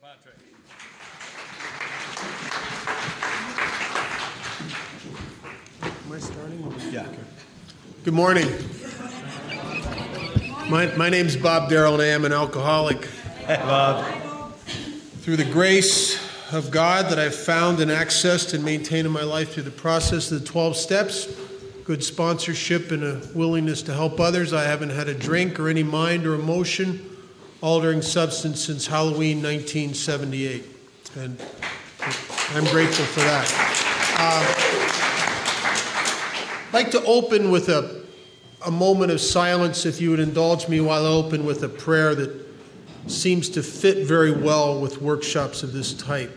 Patrick. Am I starting? Yeah. Okay. Good morning. My name's Bob Darrell, and I am an alcoholic. Hey, Bob. Through the grace of God that I've found and accessed and maintained in my life through the process of the 12 steps, good sponsorship and a willingness to help others, I haven't had a drink or any mind or emotion altering substance since Halloween 1978. And I'm grateful for that. I'd like to open with a moment of silence, if you would indulge me while I open with a prayer that seems to fit very well with workshops of this type.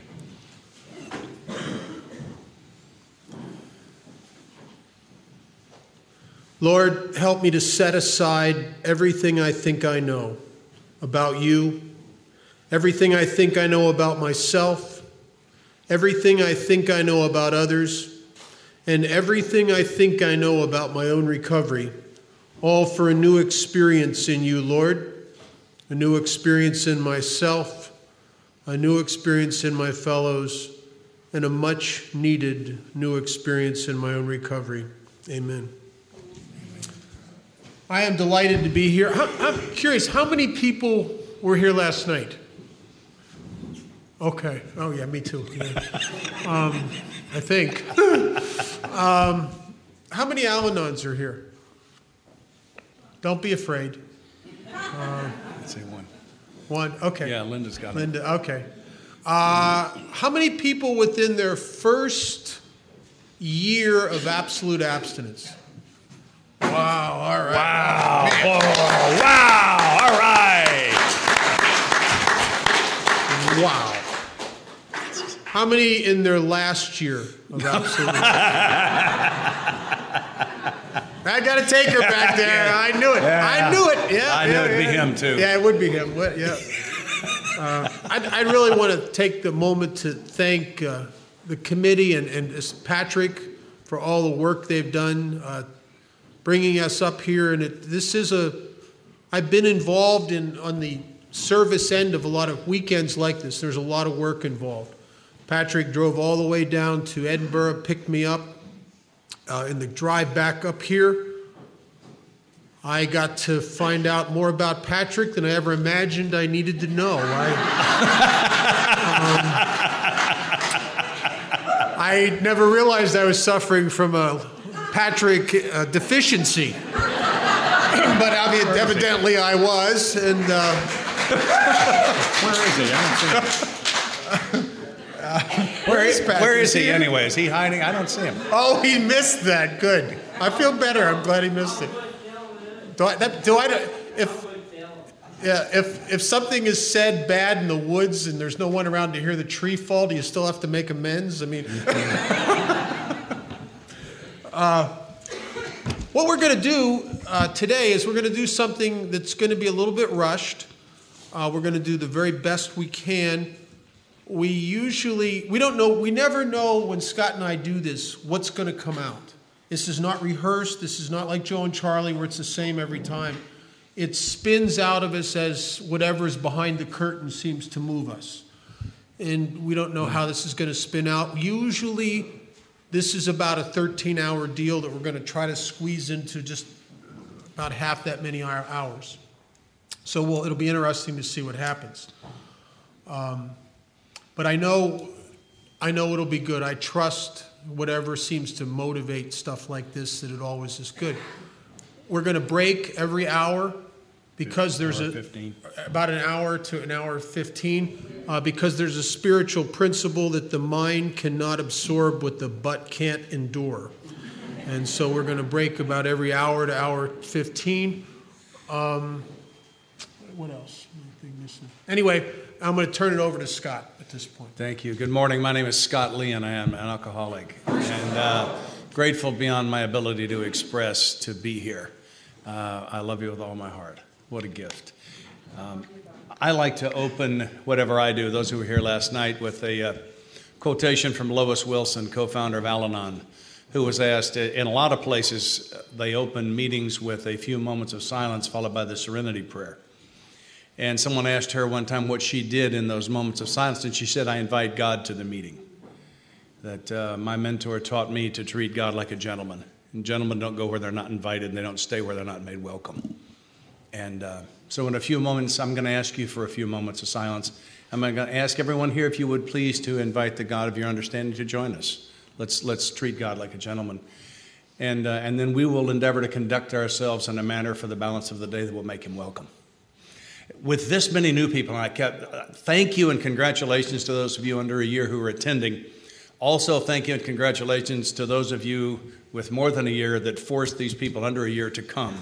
Lord, help me to set aside everything I think I know about you, everything I think I know about myself, everything I think I know about others, and everything I think I know about my own recovery, all for a new experience in you, Lord, a new experience in myself, a new experience in my fellows, and a much-needed new experience in my own recovery. Amen. I am delighted to be here. I'm curious, how many people were here last night? Okay. Oh, yeah, me too. Yeah. I think. How many Al-Anons are here? Don't be afraid. I'd say one. One? Okay. Yeah, Linda's got it. Linda, okay. How many people within their first year of absolute abstinence? Wow, all right. Wow. Oh, wow. All right. Wow. How many in their last year of absolute I got to take her back there. Yeah. I knew it. Yeah. I knew it. Yeah. I knew it'd be him, too. Yeah, it would be him. Yeah. I really want to take the moment to thank the committee and Patrick for all the work they've done, bringing us up here. And I've been involved on the service end of a lot of weekends like this. There's a lot of work involved. Patrick drove all the way down to Edinburgh, picked me up in the drive back up here. I got to find out more about Patrick than I ever imagined I needed to know. I never realized I was suffering from a Patrick deficiency, but evidently I was. And Where is he? I don't see him. Where is Patrick? Where is he anyway? Is he hiding? I don't see him. Oh, he missed that. Good. I feel better. I'm glad he missed it. If something is said bad in the woods and there's no one around to hear the tree fall, do you still have to make amends? I mean, what we're going to do today is we're going to do something that's going to be a little bit rushed. We're going to do the very best we can. We never know when Scott and I do this, what's going to come out. This is not rehearsed. This is not like Joe and Charlie where it's the same every time. It spins out of us as whatever is behind the curtain seems to move us. And we don't know how this is going to spin out. Usually, this is about a 13-hour deal that we're going to try to squeeze into just about half that many hours. So it'll be interesting to see what happens. But I know it'll be good. I trust whatever seems to motivate stuff like this, that it always is good. We're going to break every hour because there's about an hour to an hour 15, because there's a spiritual principle that the mind cannot absorb what the butt can't endure. And so we're going to break about every hour to hour 15. What else? Anyway, I'm going to turn it over to Scott at this point. Thank you. Good morning. My name is Scott Lee, and I am an alcoholic. And grateful beyond my ability to express to be here. I love you with all my heart. What a gift. I like to open whatever I do, those who were here last night, with a quotation from Lois Wilson, co-founder of Al-Anon, who was asked, in a lot of places, they open meetings with a few moments of silence followed by the serenity prayer. And someone asked her one time what she did in those moments of silence, and she said, I invite God to the meeting. That my mentor taught me to treat God like a gentleman. And gentlemen don't go where they're not invited, and they don't stay where they're not made welcome. And so in a few moments, I'm going to ask you for a few moments of silence. I'm going to ask everyone here, if you would please, to invite the God of your understanding to join us. Let's treat God like a gentleman. And then we will endeavor to conduct ourselves in a manner for the balance of the day that will make him welcome. With this many new people, and thank you and congratulations to those of you under a year who are attending. Also, thank you and congratulations to those of you with more than a year that forced these people under a year to come.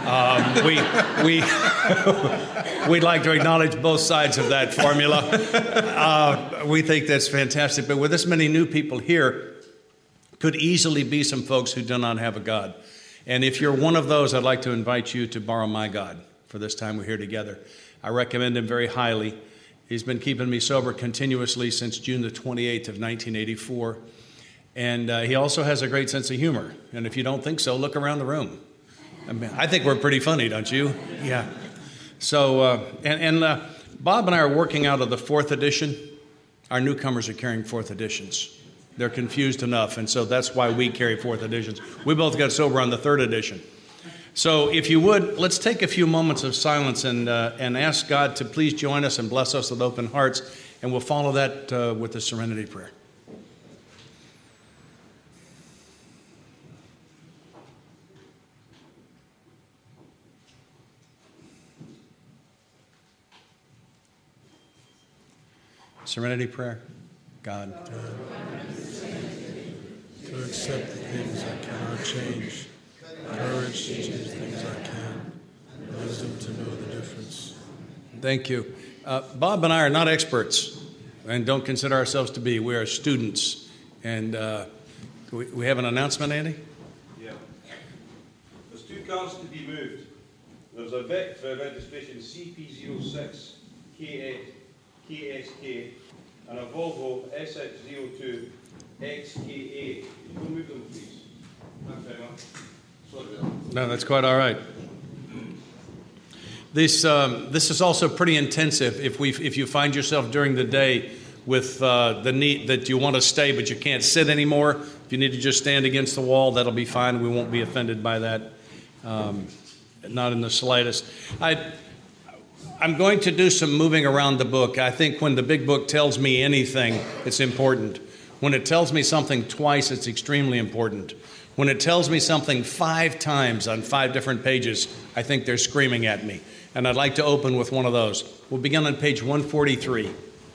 We'd like to acknowledge both sides of that formula. We think that's fantastic. But with this many new people here, could easily be some folks who do not have a God. And if you're one of those, I'd like to invite you to borrow my God for this time we're here together. I recommend him very highly. He's been keeping me sober continuously since June the 28th of 1984. And he also has a great sense of humor. And if you don't think so, look around the room. I think we're pretty funny, don't you? Yeah. So, Bob and I are working out of the 4th edition. Our newcomers are carrying 4th editions. They're confused enough, and so that's why we carry 4th editions. We both got sober on the 3rd edition. So if you would, let's take a few moments of silence and ask God to please join us and bless us with open hearts, and we'll follow that with the Serenity Prayer. Serenity Prayer. God. To accept the things I cannot change. Courage to change things I can. Wisdom to know the difference. Thank you. Bob and I are not experts and don't consider ourselves to be. We are students. And we have an announcement, Andy? Yeah. There's 2 cars to be moved. There's a Vic for registration CP06 KSK and a Volvo SX02 XKA. Can you move them, please? Thanks very much. No, that's quite all right. This is also pretty intensive. If you find yourself during the day with the need that you want to stay but you can't sit anymore, if you need to just stand against the wall, that'll be fine. We won't be offended by that, not in the slightest. I'm going to do some moving around the book. I think when the big book tells me anything, it's important. When it tells me something twice, it's extremely important. When it tells me something 5 times on 5 different pages, I think they're screaming at me. And I'd like to open with one of those. We'll begin on page 143.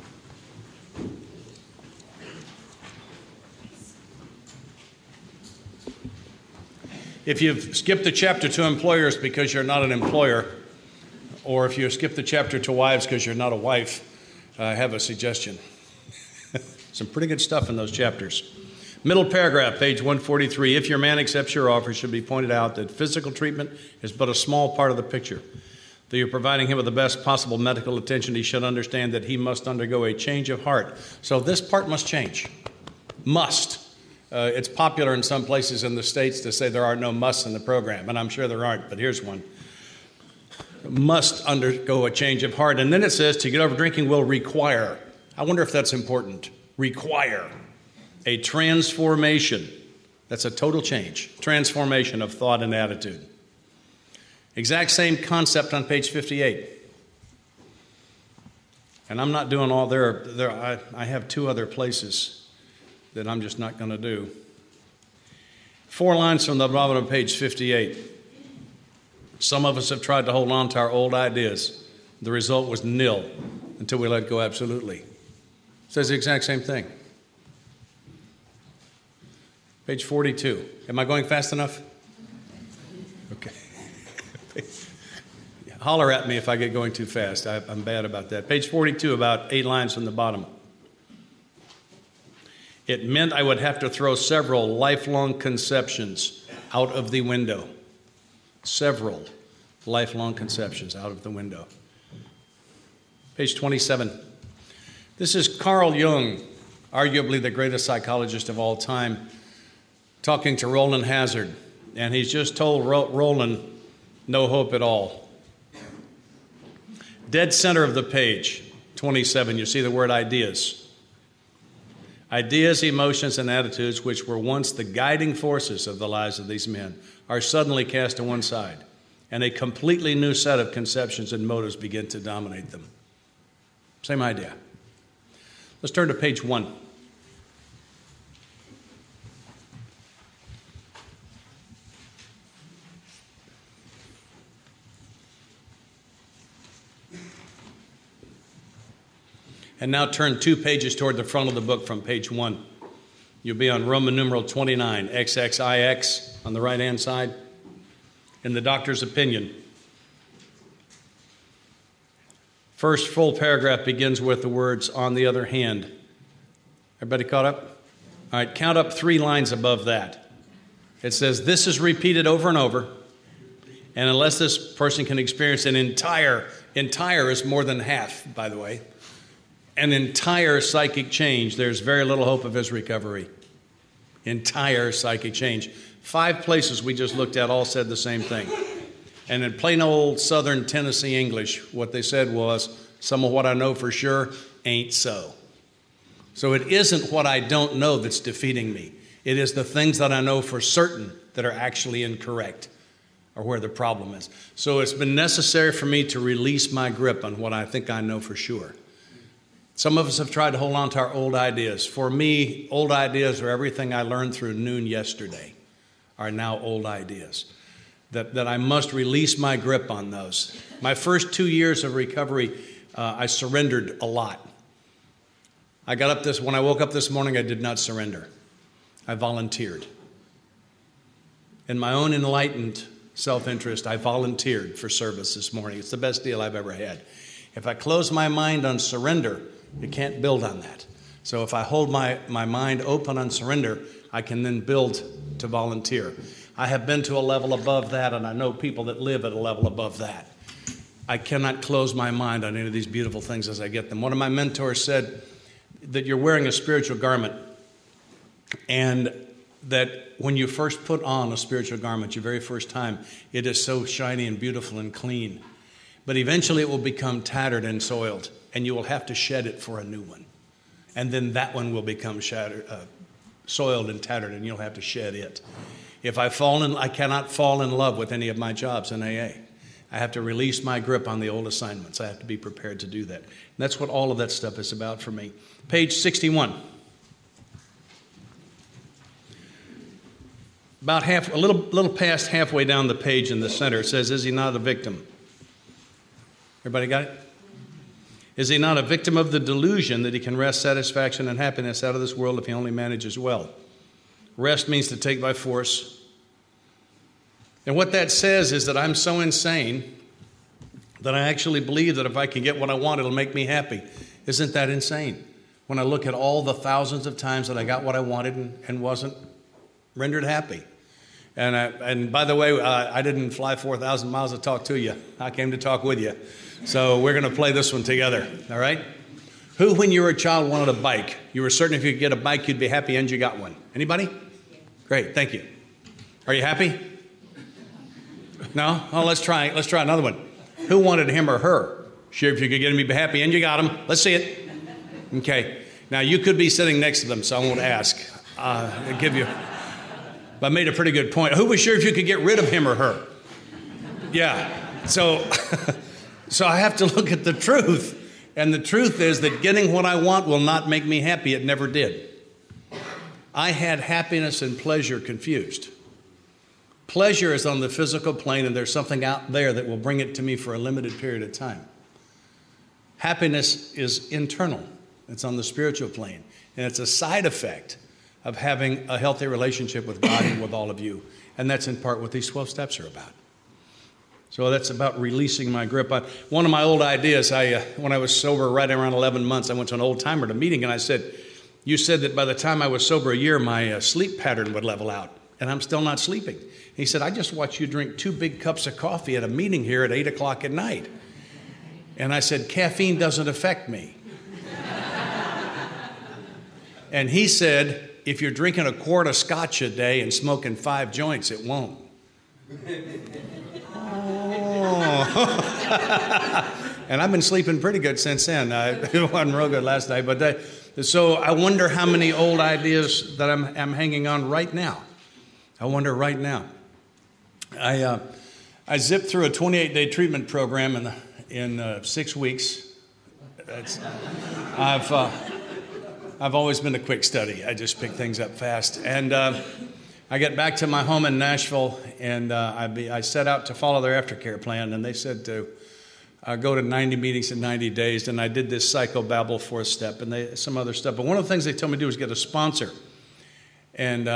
If you've skipped the chapter to employers because you're not an employer, or if you skip the chapter to wives because you're not a wife, I have a suggestion. Some pretty good stuff in those chapters. Middle paragraph, page 143. If your man accepts your offer, it should be pointed out that physical treatment is but a small part of the picture. Though you're providing him with the best possible medical attention, he should understand that he must undergo a change of heart. So this part must change. Must. It's popular in some places in the States to say there are no musts in the program, and I'm sure there aren't, but here's one. Must undergo a change of heart. And then it says to get over drinking will require. I wonder if that's important. Require a transformation. That's a total change. Transformation of thought and attitude. Exact same concept on page 58. And I'm not doing all there. I have 2 other places that I'm just not going to do. 4 lines from the bottom of page 58. Some of us have tried to hold on to our old ideas. The result was nil until we let go absolutely. It says the exact same thing. Page 42. Am I going fast enough? Okay. Holler at me if I get going too fast. I'm bad about that. Page 42, about 8 lines from the bottom. It meant I would have to throw several lifelong conceptions out of the window. Several lifelong conceptions out of the window. Page 27. This is Carl Jung, arguably the greatest psychologist of all time, talking to Roland Hazard. And he's just told Roland, no hope at all. Dead center of the page, 27, you see the word ideas. Ideas, emotions, and attitudes which were once the guiding forces of the lives of these men are suddenly cast to one side, and a completely new set of conceptions and motives begin to dominate them. Same idea. Let's turn to page 1. And now turn 2 pages toward the front of the book from page 1. You'll be on Roman numeral 29, XXIX on the right-hand side. In the doctor's opinion. First full paragraph begins with the words, on the other hand. Everybody caught up? All right, count up 3 lines above that. It says, this is repeated over and over, and unless this person can experience an entire is more than half, by the way, an entire psychic change, there's very little hope of his recovery. Entire psychic change. 5 places we just looked at all said the same thing. And in plain old Southern Tennessee English, what they said was, some of what I know for sure ain't so. So it isn't what I don't know that's defeating me. It is the things that I know for certain that are actually incorrect or where the problem is. So it's been necessary for me to release my grip on what I think I know for sure. Some of us have tried to hold on to our old ideas. For me, old ideas are everything I learned through noon yesterday are now old ideas. That I must release my grip on those. My first 2 years of recovery, I surrendered a lot. When I woke up this morning, I did not surrender. I volunteered. In my own enlightened self-interest, I volunteered for service this morning. It's the best deal I've ever had. If I close my mind on surrender, you can't build on that. So if I hold my mind open on surrender, I can then build to volunteer. I have been to a level above that, and I know people that live at a level above that. I cannot close my mind on any of these beautiful things as I get them. One of my mentors said that you're wearing a spiritual garment, and that when you first put on a spiritual garment, your very first time, it is so shiny and beautiful and clean. But eventually it will become tattered and soiled, and you will have to shed it for a new one. And then that one will become soiled and tattered, and you'll have to shed it. If I cannot fall in love with any of my jobs in AA. I have to release my grip on the old assignments. I have to be prepared to do that. And that's what all of that stuff is about for me. Page 61. About a little past halfway down the page in the center, it says, is he not a victim? Everybody got it? Is he not a victim of the delusion that he can wrest satisfaction and happiness out of this world if he only manages well? Rest means to take by force. And what that says is that I'm so insane that I actually believe that if I can get what I want, it'll make me happy. Isn't that insane? When I look at all the thousands of times that I got what I wanted and wasn't rendered happy. And by the way, I didn't fly 4,000 miles to talk to you. I came to talk with you. So we're going to play this one together, all right? Who, when you were a child, wanted a bike? You were certain if you could get a bike, you'd be happy and you got one. Anybody? Great, thank you. Are you happy? No? Oh, let's try another one. Who wanted him or her? Sure, if you could get him, you'd be happy and you got him. Let's see it. Okay. Now, you could be sitting next to them, so I won't ask. I'll give you... But I made a pretty good point. Who was sure if you could get rid of him or her? Yeah. So I have to look at the truth. And the truth is that getting what I want will not make me happy. It never did. I had happiness and pleasure confused. Pleasure is on the physical plane, and there's something out there that will bring it to me for a limited period of time. Happiness is internal. It's on the spiritual plane. And it's a side effect of having a healthy relationship with God and with all of you. And that's in part what these 12 steps are about. So that's about releasing my grip. One of my old ideas, when I was sober right around 11 months, I went to an old-timer at a meeting, and I said, you said that by the time I was sober a year, my sleep pattern would level out, and I'm still not sleeping. He said, I just watched you drink 2 big cups of coffee at a meeting here at 8 o'clock at night. And I said, caffeine doesn't affect me. And he said, if you're drinking a quart of scotch a day and smoking 5 joints, it won't. Oh. And I've been sleeping pretty good since then. It wasn't real good last night. But so I wonder how many old ideas that I'm hanging on right now. I wonder right now. I zipped through a 28-day treatment program in 6 weeks. I've always been a quick study. I just pick things up fast. And I get back to my home in Nashville, and I set out to follow their aftercare plan, and they said to go to 90 meetings in 90 days, and I did this psychobabble fourth step and some other stuff. But one of the things they told me to do was get a sponsor. And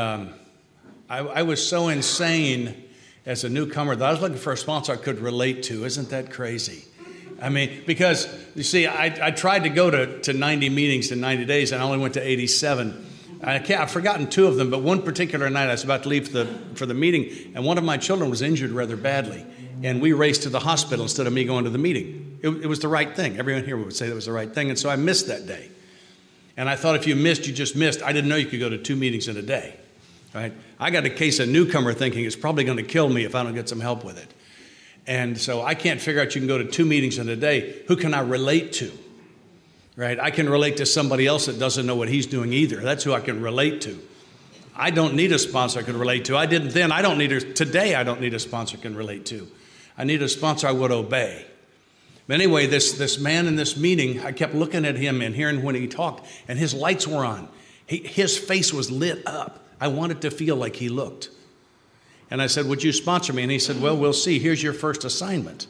I was so insane as a newcomer that I was looking for a sponsor I could relate to. Isn't that crazy? I mean, because, you see, I tried to go to 90 meetings in 90 days, and I only went to 87. I've forgotten 2 of them, but one particular night I was about to leave for the meeting, and one of my children was injured rather badly. And we raced to the hospital instead of me going to the meeting. It was the right thing. Everyone here would say that was the right thing. And so I missed that day. And I thought if you missed, you just missed. I didn't know you could go to 2 meetings in a day. Right? I got a case of newcomer thinking it's probably going to kill me if I don't get some help with it. And so I can't figure out you can go to 2 meetings in a day. Who can I relate to? Right? I can relate to somebody else that doesn't know what he's doing either. That's who I can relate to. I don't need a sponsor I can relate to. I didn't then. Today I don't need a sponsor I can relate to. I need a sponsor I would obey. But anyway, this man in this meeting, I kept looking at him and hearing when he talked, and his lights were on. His face was lit up. I wanted to feel like he looked. And I said, would you sponsor me? And he said, well, we'll see. Here's your first assignment.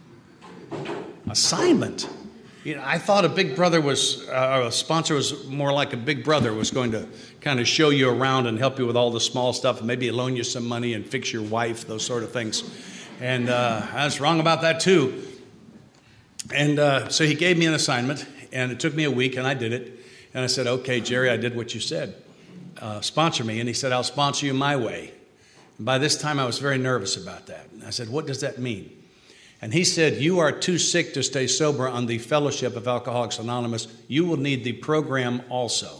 Assignment? You know, I thought a big brother a sponsor was more like a big brother, was going to kind of show you around and help you with all the small stuff, and maybe loan you some money and fix your wife, those sort of things. And I was wrong about that too. And so he gave me an assignment, and it took me a week, and I did it. And I said, okay, Jerry, I did what you said. Sponsor me. And he said, I'll sponsor you my way. And by this time, I was very nervous about that. And I said, what does that mean? And he said, you are too sick to stay sober on the Fellowship of Alcoholics Anonymous. You will need the program also.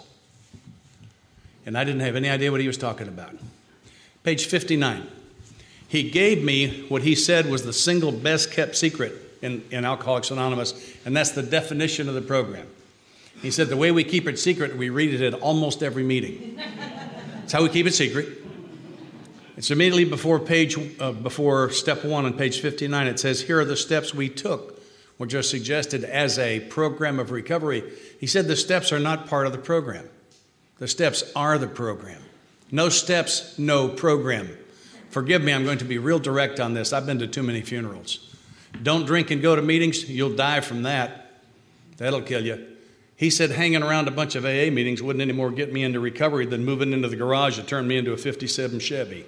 And I didn't have any idea what he was talking about. Page 59. He gave me what he said was the single best kept secret in Alcoholics Anonymous, and that's the definition of the program. He said the way we keep it secret, we read it at almost every meeting. That's how we keep it secret. It's immediately before step 1 on page 59. It says, here are the steps we took, which are suggested as a program of recovery. He said the steps are not part of the program. The steps are the program. No steps, no program. Forgive me, I'm going to be real direct on this. I've been to too many funerals. Don't drink and go to meetings. You'll die from that. That'll kill you. He said hanging around a bunch of AA meetings wouldn't anymore get me into recovery than moving into the garage to turn me into a 57 Chevy.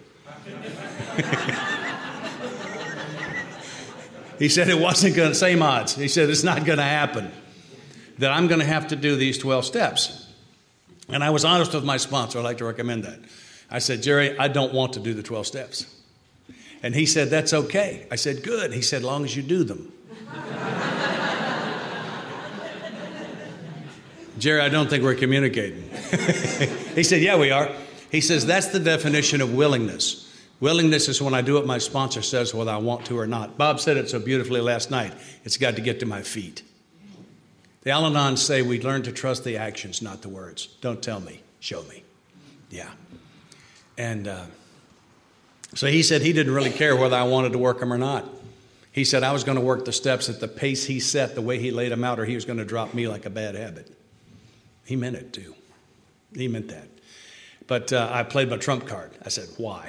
He said it wasn't going to, same odds. He said it's not going to happen, that I'm going to have to do these 12 steps. And I was honest with my sponsor. I'd like to recommend that. I said, Jerry, I don't want to do the 12 steps. And he said, that's okay. I said, good. He said, as long as you do them. Jerry, I don't think we're communicating. He said, yeah, we are. He says, that's the definition of willingness. Willingness is when I do what my sponsor says, whether I want to or not. Bob said it so beautifully last night. It's got to get to my feet. The Al-Anons say we learn to trust the actions, not the words. Don't tell me, show me. Yeah. And so he said he didn't really care whether I wanted to work them or not. He said I was going to work the steps at the pace he set, the way he laid them out, or he was going to drop me like a bad habit. He meant it too. He meant that. But I played my trump card. I said, why?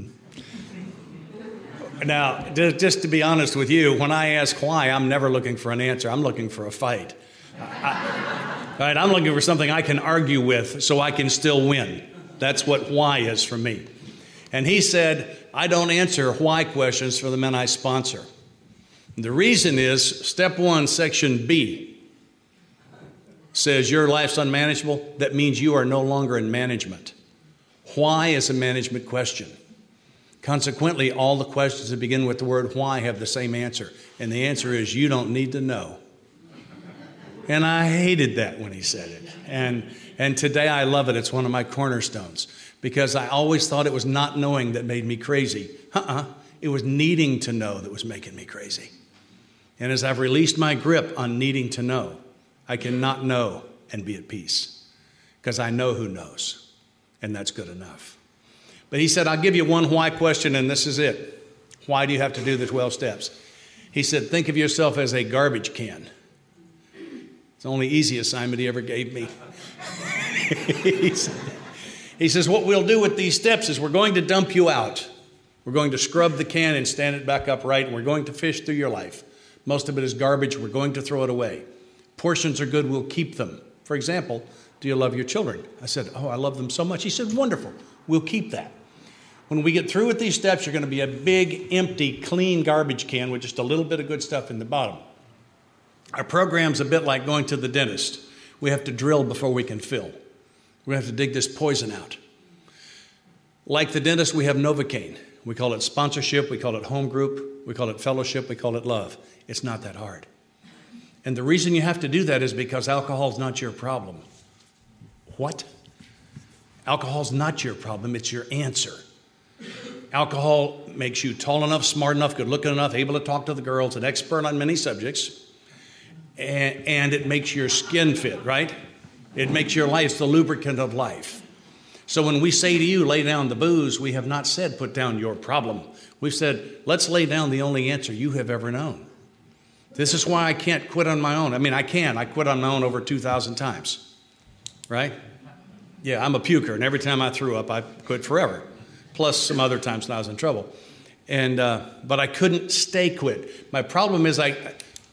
Now, just to be honest with you, when I ask why, I'm never looking for an answer. I'm looking for a fight. Right? I'm looking for something I can argue with so I can still win. That's what why is for me. And he said, I don't answer why questions for the men I sponsor. The reason is step 1, section B says your life's unmanageable. That means you are no longer in management. Why is a management question. Consequently, all the questions that begin with the word why have the same answer. And the answer is you don't need to know. And I hated that when he said it. And today I love it. It's one of my cornerstones. Because I always thought it was not knowing that made me crazy. It was needing to know that was making me crazy. And as I've released my grip on needing to know, I cannot know and be at peace because I know who knows, and that's good enough. But he said, I'll give you one why question, and this is it. Why do you have to do the 12 steps? He said, think of yourself as a garbage can. It's the only easy assignment he ever gave me. He says, what we'll do with these steps is we're going to dump you out. We're going to scrub the can and stand it back upright, and we're going to fish through your life. Most of it is garbage. We're going to throw it away. Portions are good. We'll keep them. For example, do you love your children? I said, oh, I love them so much. He said, wonderful. We'll keep that. When we get through with these steps, you're going to be a big, empty, clean garbage can with just a little bit of good stuff in the bottom. Our program's a bit like going to the dentist. We have to drill before we can fill. We have to dig this poison out. Like the dentist, we have Novocaine. We call it sponsorship. We call it home group. We call it fellowship. We call it love. It's not that hard. And the reason you have to do that is because alcohol is not your problem. What? Alcohol's not your problem. It's your answer. Alcohol makes you tall enough, smart enough, good looking enough, able to talk to the girls, an expert on many subjects, and it makes your skin fit, right? It makes your life the lubricant of life. So when we say to you, lay down the booze, we have not said put down your problem. We've said, let's lay down the only answer you have ever known. This is why I can't quit on my own. I mean, I can. I quit on my own over 2,000 times, right? Yeah, I'm a puker, and every time I threw up, I quit forever. Plus some other times when I was in trouble. But I couldn't stay quit. My problem is I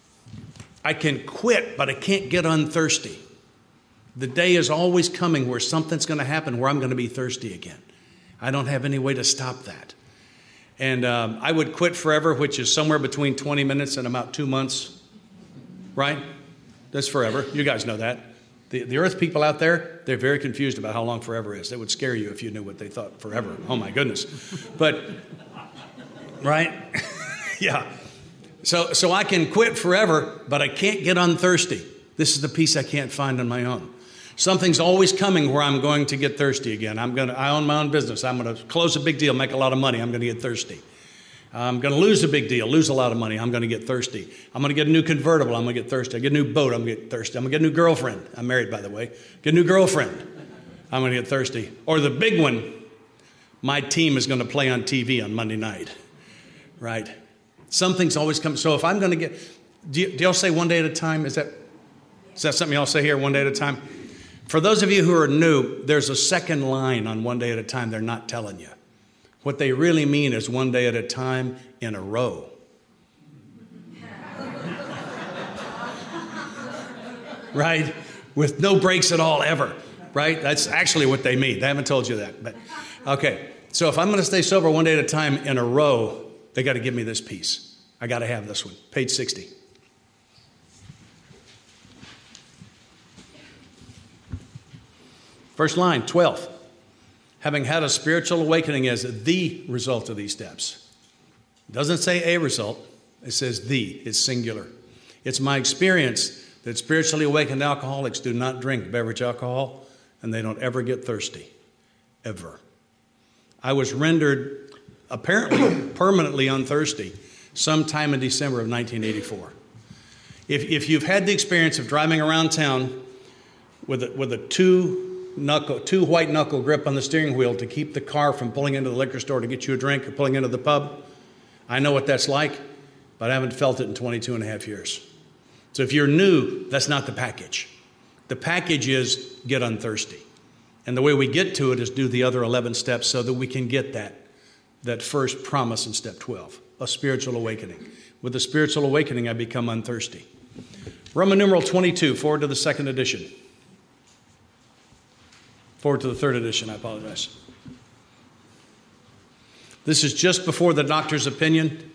can quit, but I can't get unthirsty. The day is always coming where something's going to happen where I'm going to be thirsty again. I don't have any way to stop that. And I would quit forever, which is somewhere between 20 minutes and about 2 months, right? That's forever. You guys know that. The earth people out there, they're very confused about how long forever is. It would scare you if you knew what they thought forever. Oh, my goodness. But, right? Yeah. So I can quit forever, but I can't get unthirsty. This is the peace I can't find on my own. Something's always coming where I'm going to get thirsty again. I own my own business. I'm going to close a big deal, make a lot of money. I'm going to get thirsty. I'm going to lose a big deal, lose a lot of money. I'm going to get thirsty. I'm going to get a new convertible. I'm going to get thirsty. I get a new boat. I'm going to get thirsty. I'm going to get a new girlfriend. I'm married, by the way. Get a new girlfriend. I'm going to get thirsty. Or the big one, my team is going to play on TV on Monday night, right? Something's always coming. So if I'm going to get, do y'all say one day at a time? Is that something y'all say here, one day at a time? For those of you who are new, there's a second line on one day at a time they're not telling you. What they really mean is one day at a time in a row. Right? With no breaks at all, ever. Right? That's actually what they mean. They haven't told you that. But okay. So if I'm going to stay sober one day at a time in a row, they got to give me this piece. I got to have this one. Page 60. First line, 12. Having had a spiritual awakening as the result of these steps. It doesn't say a result. It says the. It's singular. It's my experience that spiritually awakened alcoholics do not drink beverage alcohol, and they don't ever get thirsty. Ever. I was rendered apparently permanently unthirsty sometime in December of 1984. If you've had the experience of driving around town with a two white knuckle grip on the steering wheel to keep the car from pulling into the liquor store to get you a drink or pulling into the pub, I know what that's like, but I haven't felt it in 22 and a half years. So if you're new, that's not the package. The package is get unthirsty. And the way we get to it is do the other 11 steps so that we can get that first promise in step 12, a spiritual awakening. With the spiritual awakening, I become unthirsty. Roman numeral 22, forward to the second edition. Forward to the third edition, I apologize. This is just before the doctor's opinion.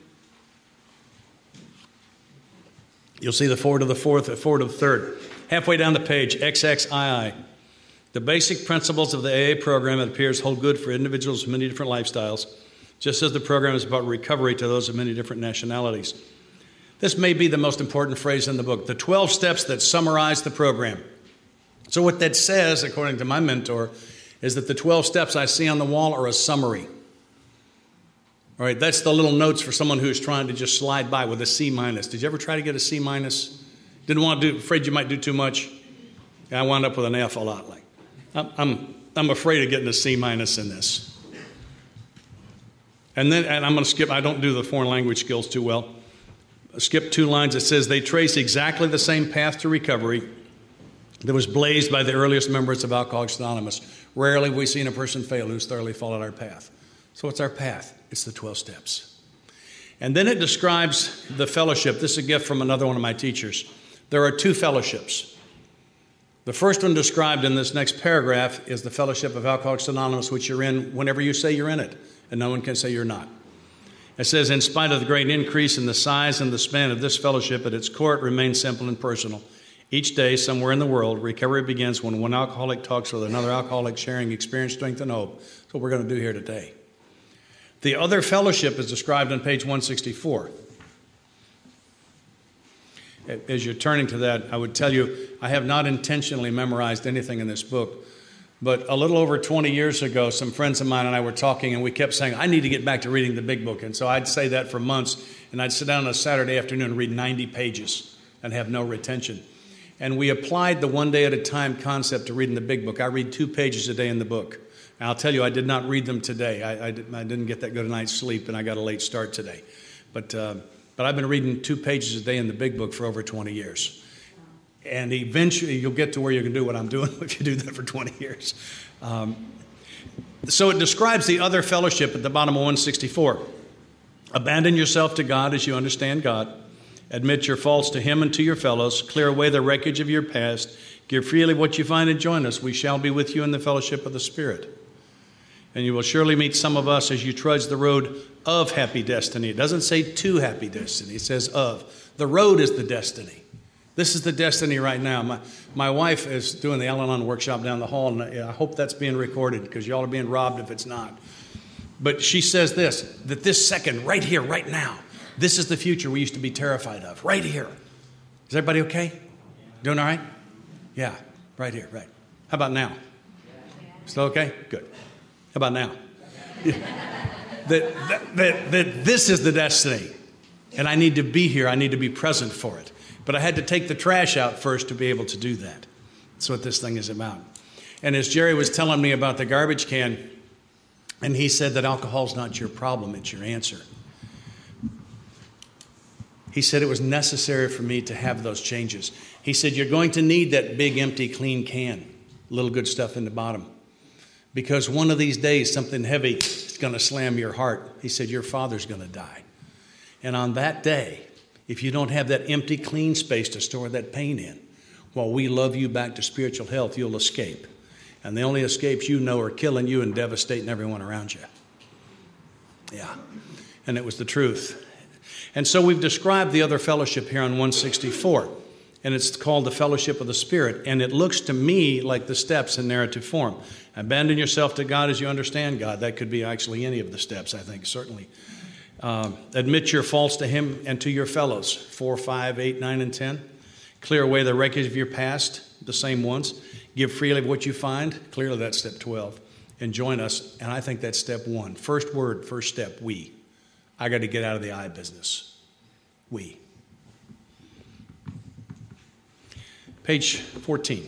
You'll see the forward to the fourth, forward to the third. Halfway down the page, XXII. The basic principles of the AA program, it appears, hold good for individuals with many different lifestyles, just as the program is about recovery to those of many different nationalities. This may be the most important phrase in the book, the 12 steps that summarize the program. So what that says, according to my mentor, is that the 12 steps I see on the wall are a summary. All right, that's the little notes for someone who's trying to just slide by with a C minus. Did you ever try to get a C minus? Didn't want to do, afraid you might do too much? I wound up with an F a lot. Like, I'm afraid of getting a C minus in this. And I'm going to skip, I don't do the foreign language skills too well. Skip 2 lines. It says, they trace exactly the same path to recovery that was blazed by the earliest members of Alcoholics Anonymous. Rarely have we seen a person fail who's thoroughly followed our path. So what's our path? It's the 12 steps. And then it describes the fellowship. This is a gift from another one of my teachers. There are 2 fellowships. The first one described in this next paragraph is the fellowship of Alcoholics Anonymous, which you're in whenever you say you're in it, and no one can say you're not. It says, in spite of the great increase in the size and the span of this fellowship, at its core it remains simple and personal. Each day, somewhere in the world, recovery begins when one alcoholic talks with another alcoholic, sharing experience, strength, and hope. That's what we're going to do here today. The other fellowship is described on page 164. As you're turning to that, I would tell you, I have not intentionally memorized anything in this book, but a little over 20 years ago, some friends of mine and I were talking, and we kept saying, I need to get back to reading the big book. And so I'd say that for months, and I'd sit down on a Saturday afternoon and read 90 pages and have no retention. And we applied the one day at a time concept to reading the big book. I read 2 pages a day in the book. And I'll tell you, I did not read them today. I didn't get that good a night's sleep, and I got a late start today. But I've been reading 2 pages a day in the big book for over 20 years. And eventually you'll get to where you can do what I'm doing if you do that for 20 years. So it describes the other fellowship at the bottom of 164. Abandon yourself to God as you understand God. Admit your faults to Him and to your fellows. Clear away the wreckage of your past. Give freely what you find and join us. We shall be with you in the fellowship of the Spirit. And you will surely meet some of us as you trudge the road of happy destiny. It doesn't say to happy destiny. It says of. The road is the destiny. This is the destiny right now. My wife is doing the Al-Anon workshop down the hall, and I hope that's being recorded because y'all are being robbed if it's not. But she says this, that this second, right here, right now, this is the future we used to be terrified of, right here. Is everybody okay? Doing all right? Yeah, right here, right. How about now? Still okay? Good. How about now? that this is the destiny, and I need to be here. I need to be present for it. But I had to take the trash out first to be able to do that. That's what this thing is about. And as Jerry was telling me about the garbage can, and he said that alcohol's not your problem, it's your answer. He said it was necessary for me to have those changes. He said, you're going to need that big, empty, clean can, little good stuff in the bottom. Because one of these days, something heavy is going to slam your heart. He said, your father's going to die. And on that day, if you don't have that empty, clean space to store that pain in, while we love you back to spiritual health, you'll escape. And the only escapes you know are killing you and devastating everyone around you. Yeah. And it was the truth. And so we've described the other fellowship here on 164. And it's called the Fellowship of the Spirit. And it looks to me like the steps in narrative form. Abandon yourself to God as you understand God. That could be actually any of the steps, I think, certainly. Admit your faults to Him and to your fellows, 4, 5, 8, 9, and 10. Clear away the wreckage of your past, the same ones. Give freely of what you find. Clearly that's step 12. And join us, and I think that's step 1. First word, first step, we. I got to get out of the I business. We. Page 14.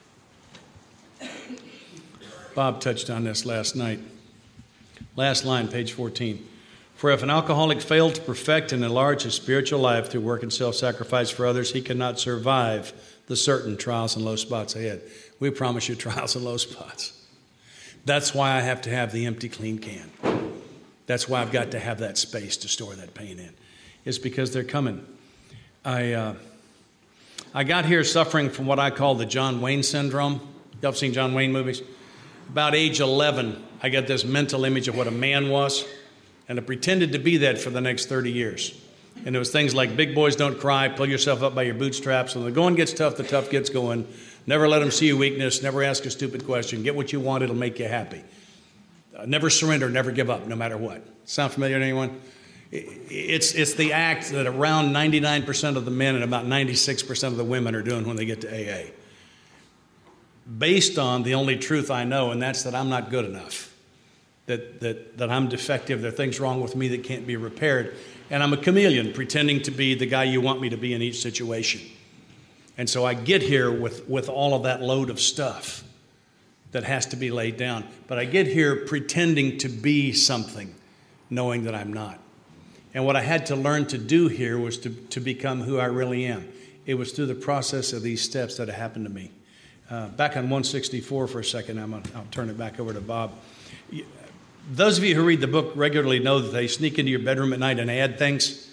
Bob touched on this last night. Last line, page 14. For if an alcoholic failed to perfect and enlarge his spiritual life through work and self-sacrifice for others, he cannot survive the certain trials and low spots ahead. We promise you trials and low spots. That's why I have to have the empty, clean can. That's why I've got to have that space to store that pain in. It's because they're coming. I got here suffering from what I call the John Wayne syndrome. Y'all have seen John Wayne movies? About age 11, I got this mental image of what a man was. And I pretended to be that for the next 30 years. And it was things like big boys don't cry, pull yourself up by your bootstraps. When the going gets tough, the tough gets going. Never let them see your weakness. Never ask a stupid question. Get what you want, it'll make you happy. Never surrender, never give up, no matter what. Sound familiar to anyone? It's the act that around 99% of the men and about 96% of the women are doing when they get to AA. Based on the only truth I know, and that's that I'm not good enough. that I'm defective, there are things wrong with me that can't be repaired. And I'm a chameleon pretending to be the guy you want me to be in each situation. And so I get here with all of that load of stuff that has to be laid down. But I get here pretending to be something, knowing that I'm not. And what I had to learn to do here was to become who I really am. It was through the process of these steps that it happened to me. Back on 164 for a second, I'll turn it back over to Bob. Those of you who read the book regularly know that they sneak into your bedroom at night and add things.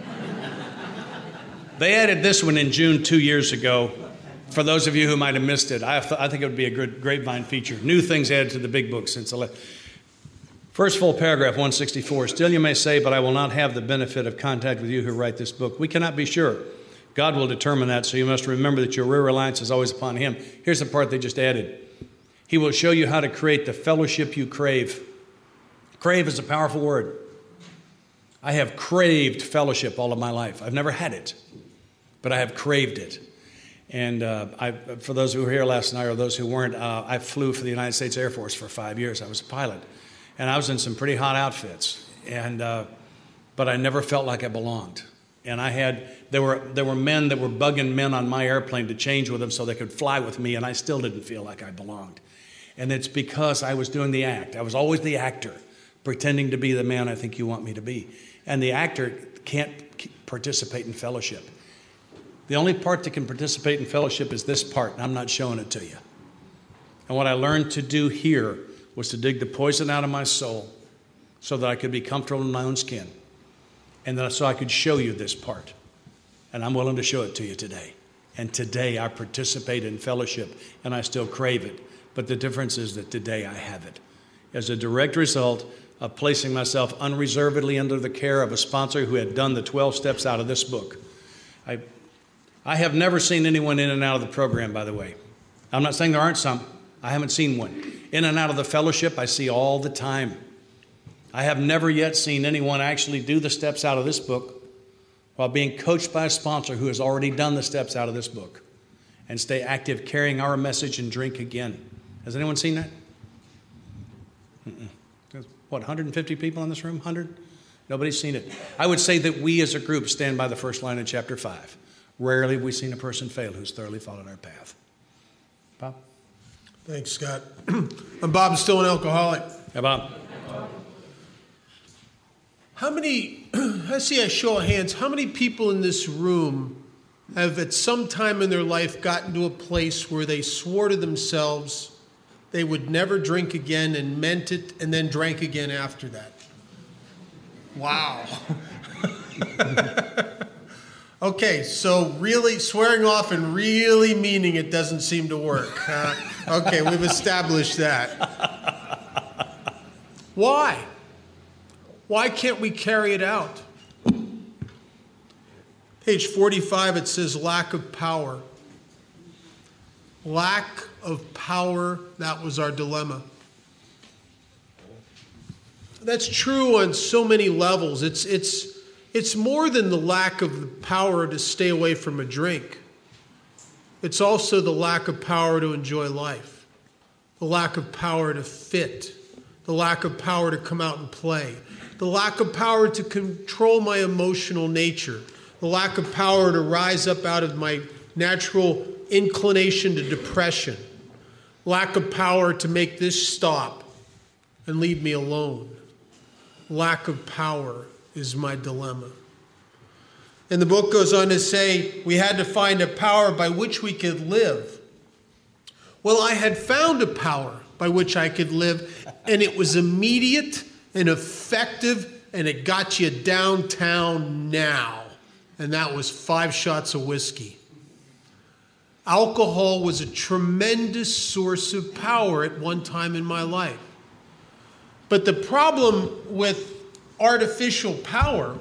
They added this one in June 2 years ago. For those of you who might have missed it, I think it would be a good grapevine feature. New things added to the big book since the first full paragraph, 164. Still you may say, but I will not have the benefit of contact with you who write this book. We cannot be sure. God will determine that, so you must remember that your real reliance is always upon Him. Here's the part they just added. He will show you how to create the fellowship you crave. Crave is a powerful word. I have craved fellowship all of my life. I've never had it, but I have craved it. And for those who were here last night or those who weren't, I flew for the United States Air Force for 5 years. I was a pilot, and I was in some pretty hot outfits. But I never felt like I belonged. And there were men that were bugging men on my airplane to change with them so they could fly with me, and I still didn't feel like I belonged. And it's because I was doing the act. I was always the actor, pretending to be the man I think you want me to be. And the actor can't participate in fellowship. The only part that can participate in fellowship is this part, and I'm not showing it to you. And what I learned to do here was to dig the poison out of my soul so that I could be comfortable in my own skin. And then so I could show you this part. And I'm willing to show it to you today. And today I participate in fellowship, and I still crave it. But the difference is that today I have it. As a direct result of placing myself unreservedly under the care of a sponsor who had done the 12 steps out of this book. I have never seen anyone in and out of the program, by the way. I'm not saying there aren't some. I haven't seen one. In and out of the fellowship, I see all the time. I have never yet seen anyone actually do the steps out of this book while being coached by a sponsor who has already done the steps out of this book and stay active carrying our message and drink again. Has anyone seen that? There's, 150 people in this room? 100? Nobody's seen it. I would say that we as a group stand by the first line of chapter 5. Rarely have we seen a person fail who's thoroughly followed our path. Bob? Thanks, Scott. I'm Bob, still an alcoholic. Yeah, Bob. How many, I see a show of hands, how many people in this room have at some time in their life gotten to a place where they swore to themselves they would never drink again and meant it and then drank again after that? Wow. Okay, so really swearing off and really meaning it doesn't seem to work. Okay, we've established that. Why? Why can't we carry it out? Page 45, it says lack of power. Lack of power, that was our dilemma. That's true on so many levels. It's more than the lack of the power to stay away from a drink. It's also the lack of power to enjoy life, the lack of power to fit, the lack of power to come out and play, the lack of power to control my emotional nature, the lack of power to rise up out of my natural inclination to depression, lack of power to make this stop and leave me alone. Lack of power is my dilemma. And the book goes on to say we had to find a power by which we could live. Well, I had found a power by which I could live, and it was immediate and effective, and it got you downtown now. And that was 5 shots of whiskey. Alcohol was a tremendous source of power at one time in my life. But the problem with artificial power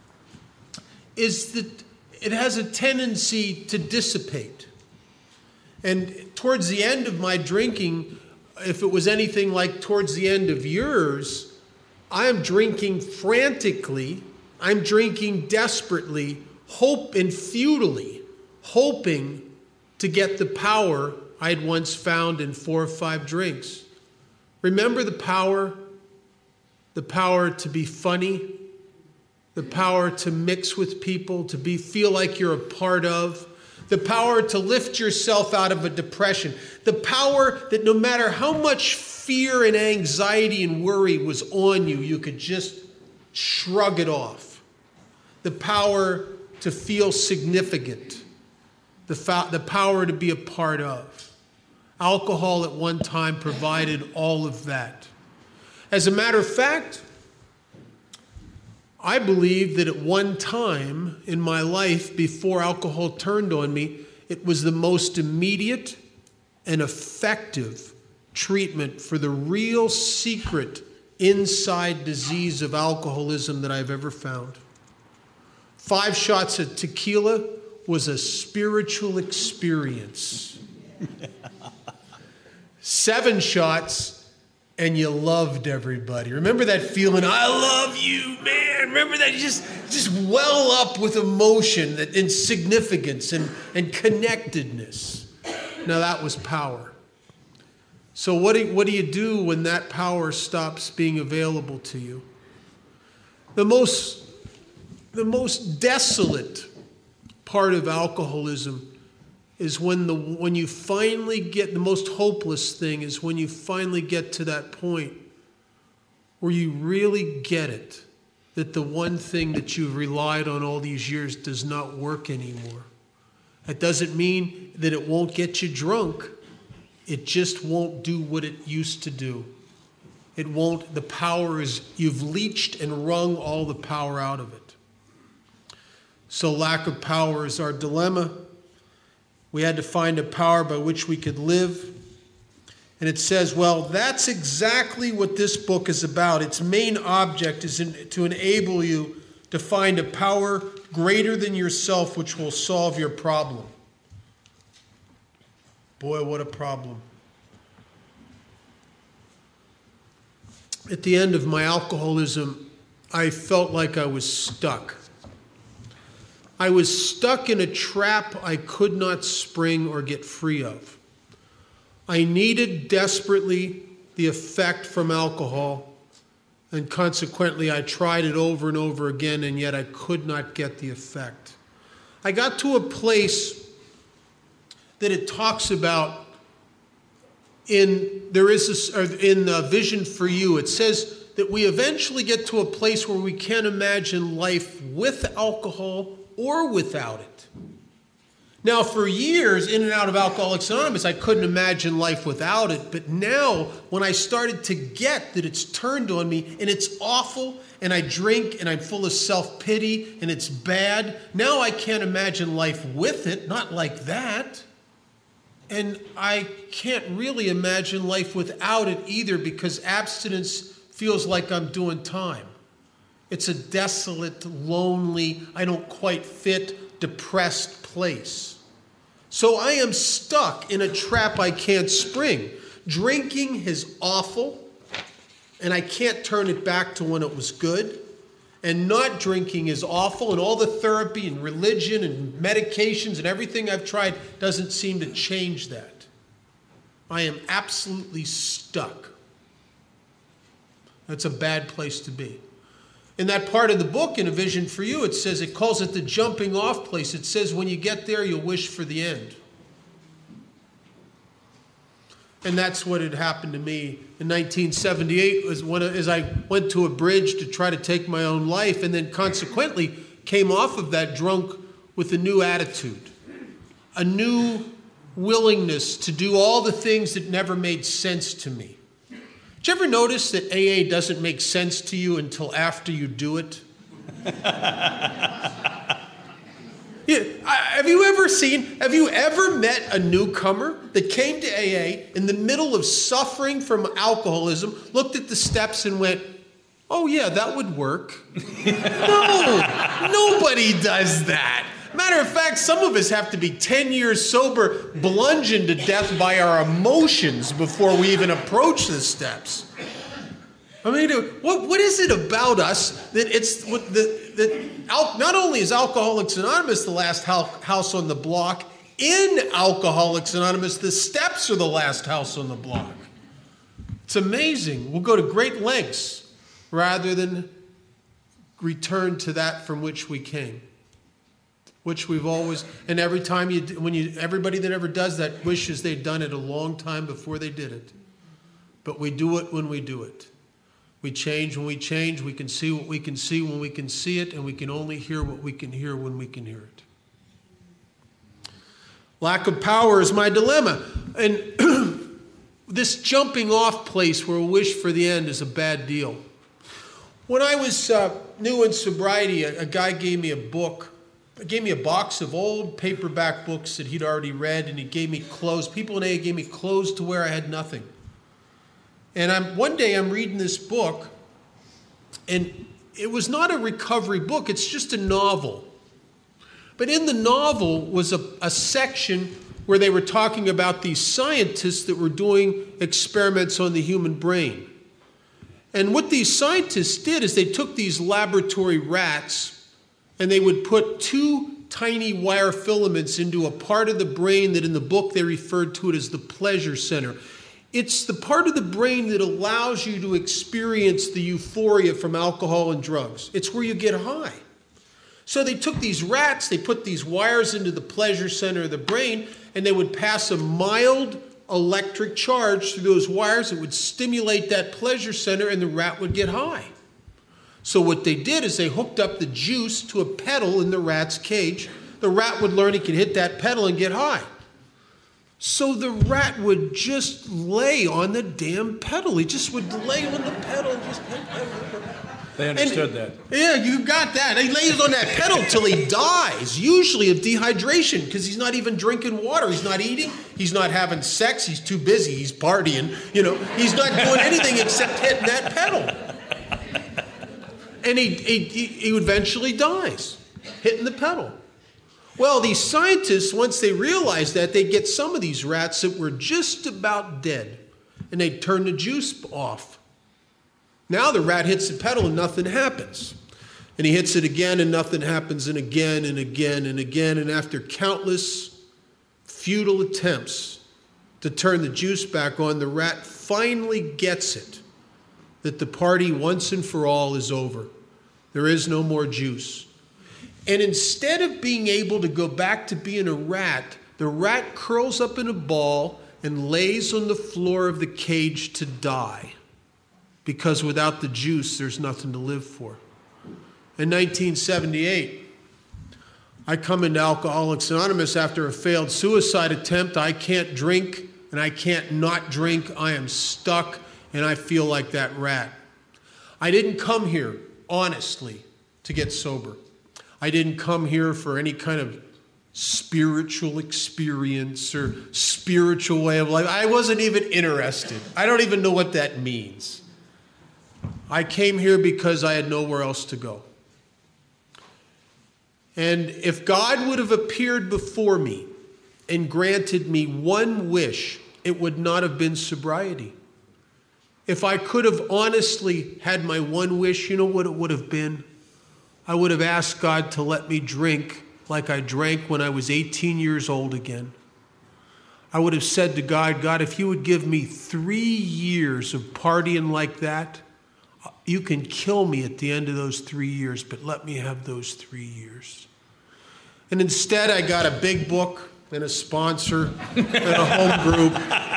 is that it has a tendency to dissipate. And towards the end of my drinking, if it was anything like towards the end of yours, I am drinking frantically, I'm drinking desperately, futilely, hoping to get the power I had once found in 4 or 5 drinks. Remember the power the power to be funny, the power to mix with people, to feel like you're a part of, the power to lift yourself out of a depression, the power that no matter how much fear and anxiety and worry was on you, you could just shrug it off. The power to feel significant, the power to be a part of. Alcohol at one time provided all of that. As a matter of fact, I believe that at one time in my life, before alcohol turned on me, it was the most immediate and effective treatment for the real secret inside disease of alcoholism that I've ever found. 5 shots of tequila was a spiritual experience. 7 shots, and you loved everybody. Remember that feeling, I love you, man. Remember that? You just well up with emotion and significance and connectedness. Now that was power. So what do you do when that power stops being available to you? The most desolate part of alcoholism is when you finally get, the most hopeless thing is when you finally get to that point where you really get it, that the one thing that you've relied on all these years does not work anymore. That doesn't mean that it won't get you drunk. It just won't do what it used to do. It won't, the power is, you've leached and wrung all the power out of it. So lack of power is our dilemma. We had to find a power by which we could live. And it says, well, that's exactly what this book is about. Its main object is to enable you to find a power greater than yourself which will solve your problem. Boy, what a problem. At the end of my alcoholism, I felt like I was stuck. I was stuck in a trap I could not spring or get free of. I needed desperately the effect from alcohol, and consequently I tried it over and over again, and yet I could not get the effect. I got to a place that it talks about in Vision for You. It says that we eventually get to a place where we can't imagine life with alcohol or without it. Now, for years, in and out of Alcoholics Anonymous, I couldn't imagine life without it. But now, when I started to get that it's turned on me, and it's awful, and I drink, and I'm full of self-pity, and it's bad, now I can't imagine life with it, not like that. And I can't really imagine life without it either, because abstinence feels like I'm doing time. It's a desolate, lonely, I don't quite fit, depressed place. So I am stuck in a trap I can't spring. Drinking is awful, and I can't turn it back to when it was good. And not drinking is awful, and all the therapy and religion and medications and everything I've tried doesn't seem to change that. I am absolutely stuck. That's a bad place to be. In that part of the book, in A Vision for You, it says, it calls it the jumping off place. It says when you get there, you'll wish for the end. And that's what had happened to me in 1978, as I went to a bridge to try to take my own life, and then consequently came off of that drunk with a new attitude, a new willingness to do all the things that never made sense to me. Did you ever notice that AA doesn't make sense to you until after you do it? Yeah, have you ever met a newcomer that came to AA in the middle of suffering from alcoholism, looked at the steps and went, oh yeah, that would work? No, nobody does that. Matter of fact, some of us have to be 10 years sober, bludgeoned to death by our emotions before we even approach the steps. I mean, what is it about us that not only is Alcoholics Anonymous the last house on the block, in Alcoholics Anonymous, the steps are the last house on the block. It's amazing. We'll go to great lengths rather than return to that from which we came, which we've always, and every time everybody that ever does that wishes they'd done it a long time before they did it. But we do it when we do it. We change when we change. We can see what we can see when we can see it, and we can only hear what we can hear when we can hear it. Lack of power is my dilemma. And this jumping off place where we wish for the end is a bad deal. When I was new in sobriety, a guy gave me a book. He gave me a box of old paperback books that he'd already read, and he gave me clothes. People in AA gave me clothes to wear. I had nothing. And one day I'm reading this book, and it was not a recovery book. It's just a novel. But in the novel was a section where they were talking about these scientists that were doing experiments on the human brain. And what these scientists did is they took these laboratory rats and they would put 2 tiny wire filaments into a part of the brain that in the book they referred to it as the pleasure center. It's the part of the brain that allows you to experience the euphoria from alcohol and drugs. It's where you get high. So they took these rats, they put these wires into the pleasure center of the brain, and they would pass a mild electric charge through those wires. It would stimulate that pleasure center, and the rat would get high. So what they did is they hooked up the juice to a pedal in the rat's cage. The rat would learn he could hit that pedal and get high. So the rat would just lay on the damn pedal. He just would lay on the pedal and just pedal. They understood that. Yeah, you got that. He lays on that pedal till he dies, usually of dehydration, because he's not even drinking water. He's not eating. He's not having sex. He's too busy. He's partying. He's not doing anything except hitting that pedal. And he eventually dies, hitting the pedal. Well, these scientists, once they realized that, they'd get some of these rats that were just about dead, and they'd turn the juice off. Now the rat hits the pedal and nothing happens. And he hits it again and nothing happens, and again and again and again. And after countless futile attempts to turn the juice back on, the rat finally gets it, that the party once and for all is over. There is no more juice. And instead of being able to go back to being a rat, the rat curls up in a ball and lays on the floor of the cage to die. Because without the juice, there's nothing to live for. In 1978, I come into Alcoholics Anonymous after a failed suicide attempt. I can't drink, and I can't not drink. I am stuck, and I feel like that rat. I didn't come here, honestly, to get sober. I didn't come here for any kind of spiritual experience or spiritual way of life. I wasn't even interested. I don't even know what that means. I came here because I had nowhere else to go. And if God would have appeared before me and granted me one wish, it would not have been sobriety. If I could have honestly had my one wish, you know what it would have been? I would have asked God to let me drink like I drank when I was 18 years old again. I would have said to God, God, if you would give me 3 years of partying like that, you can kill me at the end of those 3 years, but let me have those 3 years. And instead, I got a big book and a sponsor and a home group.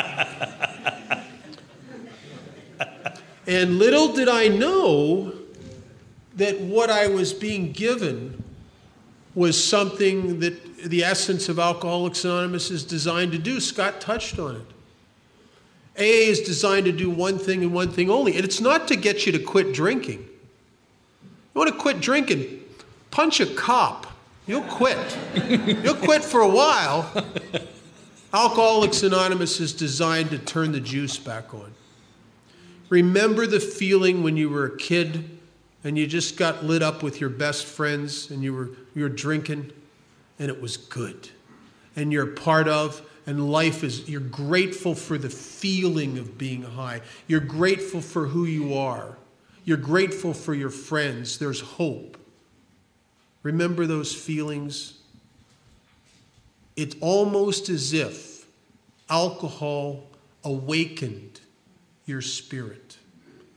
And little did I know that what I was being given was something that the essence of Alcoholics Anonymous is designed to do. Scott touched on it. AA is designed to do one thing and one thing only, and it's not to get you to quit drinking. You want to quit drinking, punch a cop. You'll quit. You'll quit for a while. Alcoholics Anonymous is designed to turn the juice back on. Remember the feeling when you were a kid and you just got lit up with your best friends and you were drinking and it was good. And you're part of, and life is, you're grateful for the feeling of being high. You're grateful for who you are. You're grateful for your friends. There's hope. Remember those feelings? It's almost as if alcohol awakened your spirit.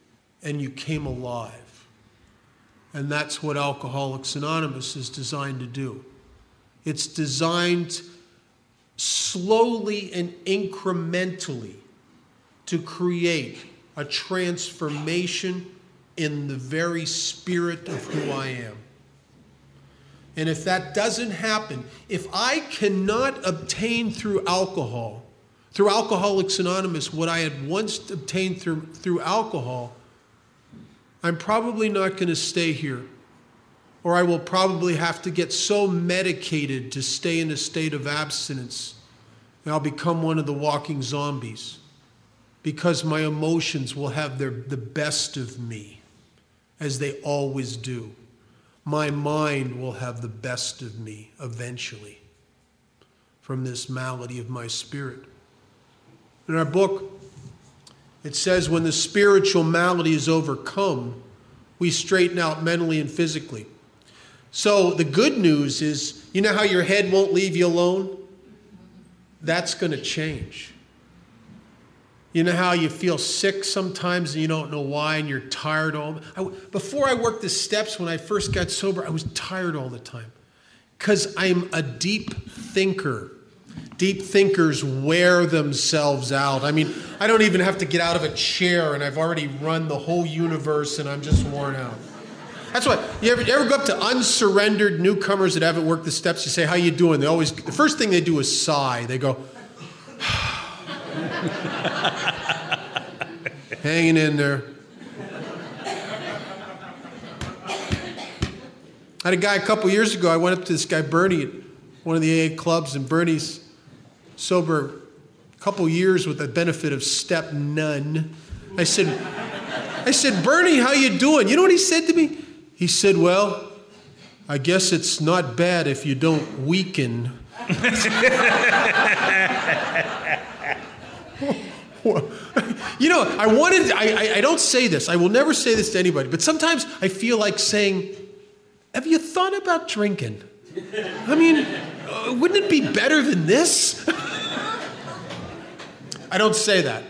and you came alive. And that's what Alcoholics Anonymous is designed to do. It's designed slowly and incrementally to create a transformation in the very spirit of who I am. And if that doesn't happen, if I cannot obtain through Alcoholics Anonymous, what I had once obtained through alcohol, I'm probably not going to stay here. Or I will probably have to get so medicated to stay in a state of abstinence, and I'll become one of the walking zombies, because my emotions will have the best of me, as they always do. My mind will have the best of me eventually from this malady of my spirit. In our book, it says when the spiritual malady is overcome, we straighten out mentally and physically. So the good news is, you know how your head won't leave you alone? That's going to change. You know how you feel sick sometimes and you don't know why and you're tired before I worked the steps, when I first got sober, I was tired all the time because I'm a deep thinker. Deep thinkers wear themselves out. I mean, I don't even have to get out of a chair and I've already run the whole universe and I'm just worn out. That's why you ever go up to unsurrendered newcomers that haven't worked the steps, you say, how you doing? The first thing they do is sigh. They go, hanging in there. I had a guy a couple years ago, I went up to this guy, Bernie, at one of the AA clubs, and Bernie's sober a couple years with the benefit of step none. I said, Bernie, how you doing? You know what he said to me? He said, well, I guess it's not bad if you don't weaken. You know, I don't say this. I will never say this to anybody. But sometimes I feel like saying, have you thought about drinking? I mean, wouldn't it be better than this? I don't say that.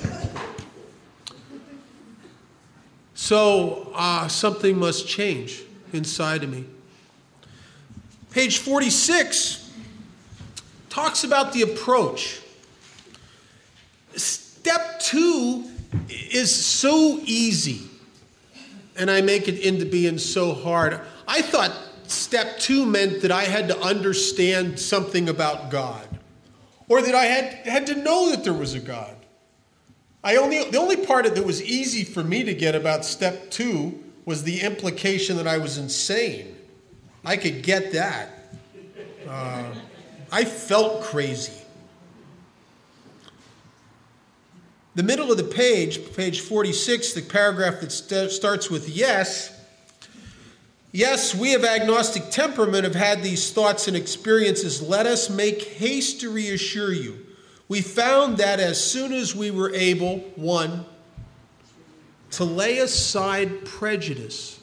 So something must change inside of me. Page 46 talks about the approach. Step 2 is so easy, and I make it into being so hard. I thought step 2 meant that I had to understand something about God, or that I had to know that there was a God. The only part that was easy for me to get about step 2 was the implication that I was insane. I could get that. I felt crazy. The middle of the page 46, the paragraph that starts with yes. Yes, we of agnostic temperament have had these thoughts and experiences. Let us make haste to reassure you. We found that as soon as we were able, 1, to lay aside prejudice.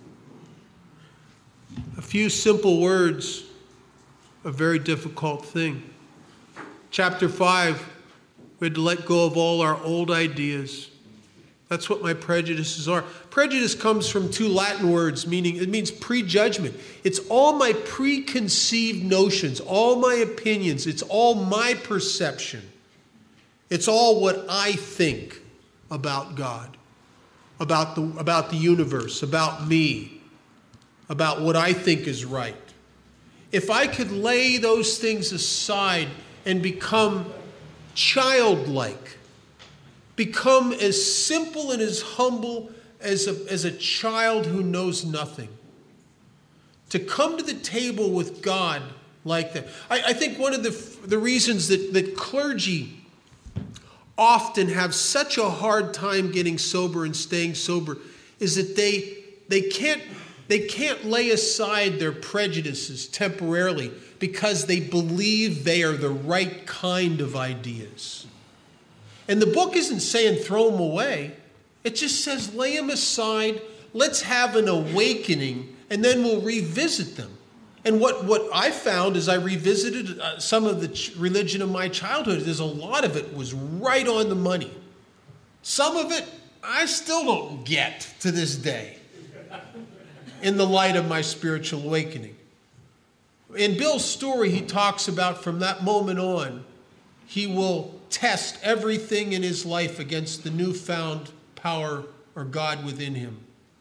A few simple words, a very difficult thing. Chapter 5, we had to let go of all our old ideas. That's what my prejudices are. Prejudice comes from 2 Latin words, meaning it means prejudgment. It's all my preconceived notions, all my opinions. It's all my perception. It's all what I think about God, about the universe, about me, about what I think is right. If I could lay those things aside and become childlike, become as simple and as humble as a child who knows nothing. To come to the table with God like that. I think one of the reasons that clergy often have such a hard time getting sober and staying sober is that they can't lay aside their prejudices temporarily because they believe they are the right kind of ideas. And the book isn't saying throw them away. It just says lay them aside. Let's have an awakening, and then we'll revisit them. And what I found as I revisited some of the religion of my childhood, there's a lot of it was right on the money. Some of it, I still don't get to this day in the light of my spiritual awakening. In Bill's story, he talks about from that moment on, he will test everything in his life against the newfound power or God within him.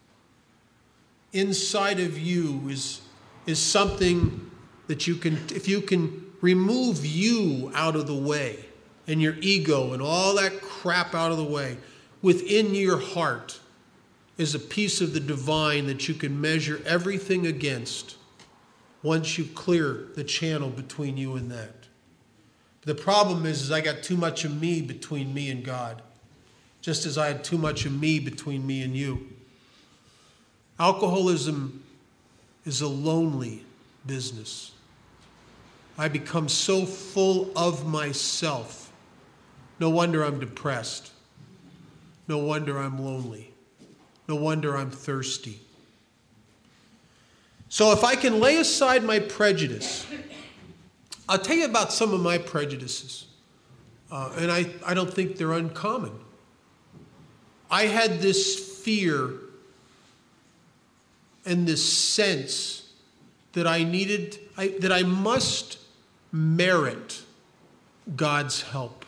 Inside of you is something that you can, if you can remove you out of the way and your ego and all that crap out of the way, within your heart is a piece of the divine that you can measure everything against once you clear the channel between you and that. The problem is I got too much of me between me and God, just as I had too much of me between me and you. Alcoholism is a lonely business. I become so full of myself. No wonder I'm depressed. No wonder I'm lonely. No wonder I'm thirsty. So if I can lay aside my prejudice, I'll tell you about some of my prejudices. And I don't think they're uncommon. I had this fear and this sense that I must merit God's help.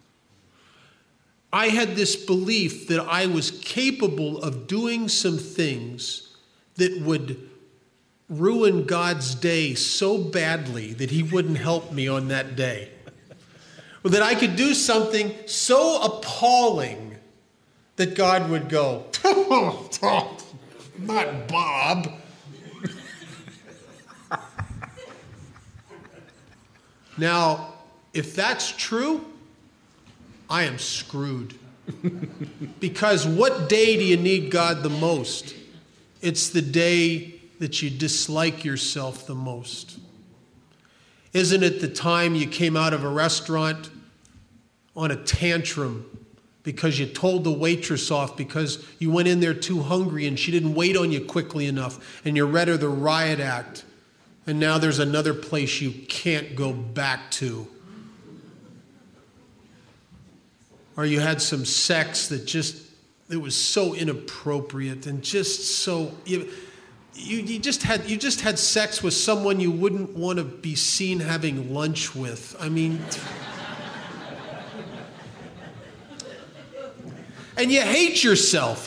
I had this belief that I was capable of doing some things that would ruin God's day so badly that he wouldn't help me on that day. Or that I could do something so appalling that God would go, not Bob. Now, if that's true, I am screwed. Because what day do you need God the most? It's the day that you dislike yourself the most. Isn't it the time you came out of a restaurant on a tantrum because you told the waitress off because you went in there too hungry and she didn't wait on you quickly enough and you read her the riot act and now there's another place you can't go back to? Or you had some sex that it was so inappropriate and just so... You just had sex with someone you wouldn't want to be seen having lunch with. I mean... And you hate yourself.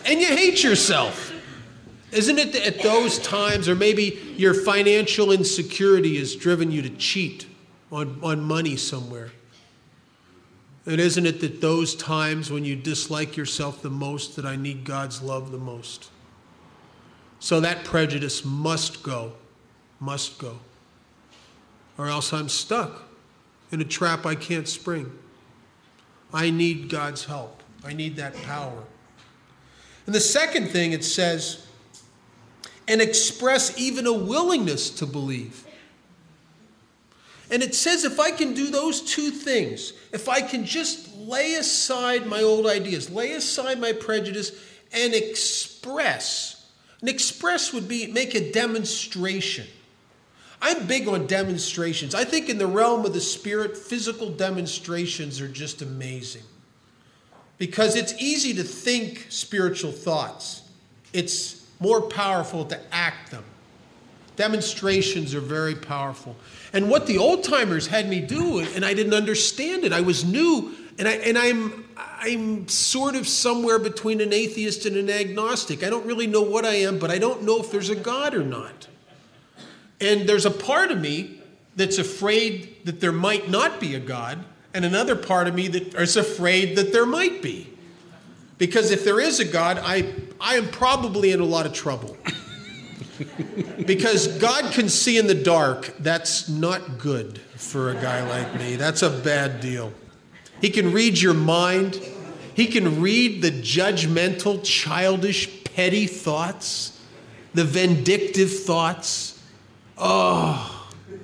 Isn't it at those times, or maybe your financial insecurity has driven you to cheat on money somewhere? And isn't it that those times when you dislike yourself the most that I need God's love the most? So that prejudice must go. Or else I'm stuck in a trap I can't spring. I need God's help. I need that power. And the second thing it says, and express even a willingness to believe. And it says if I can do those two things, if I can just lay aside my old ideas, lay aside my prejudice, and express. And express would be make a demonstration. I'm big on demonstrations. I think in the realm of the spirit, physical demonstrations are just amazing. Because it's easy to think spiritual thoughts. It's more powerful to act them. Demonstrations are very powerful. And what the old timers had me do, and I didn't understand it, I was new, and I'm sort of somewhere between an atheist and an agnostic. I don't really know what I am, but I don't know if there's a God or not. And there's a part of me that's afraid that there might not be a God, and another part of me that is afraid that there might be. Because if there is a God, I am probably in a lot of trouble. Because God can see in the dark. That's not good for a guy like me. That's a bad deal. He can read your mind. He can read the judgmental, childish, petty thoughts, the vindictive thoughts. Oh.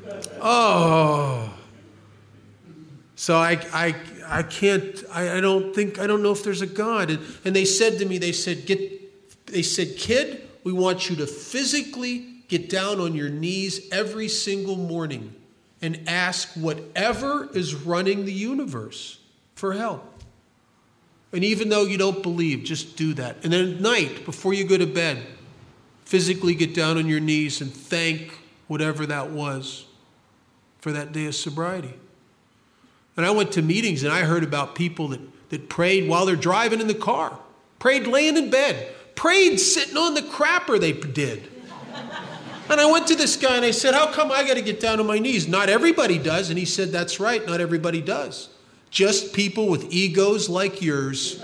So I can't, I don't know if there's a God. And they said to me, they said, kid, we want you to physically get down on your knees every single morning and ask whatever is running the universe for help. And even though you don't believe, just do that. And then at night, before you go to bed, physically get down on your knees and thank whatever that was for that day of sobriety. And I went to meetings and I heard about people that prayed while they're driving in the car, prayed laying in bed, prayed sitting on the crapper they did. And I went to this guy and I said, how come I got to get down on my knees? Not everybody does. And he said, that's right, not everybody does. Just people with egos like yours.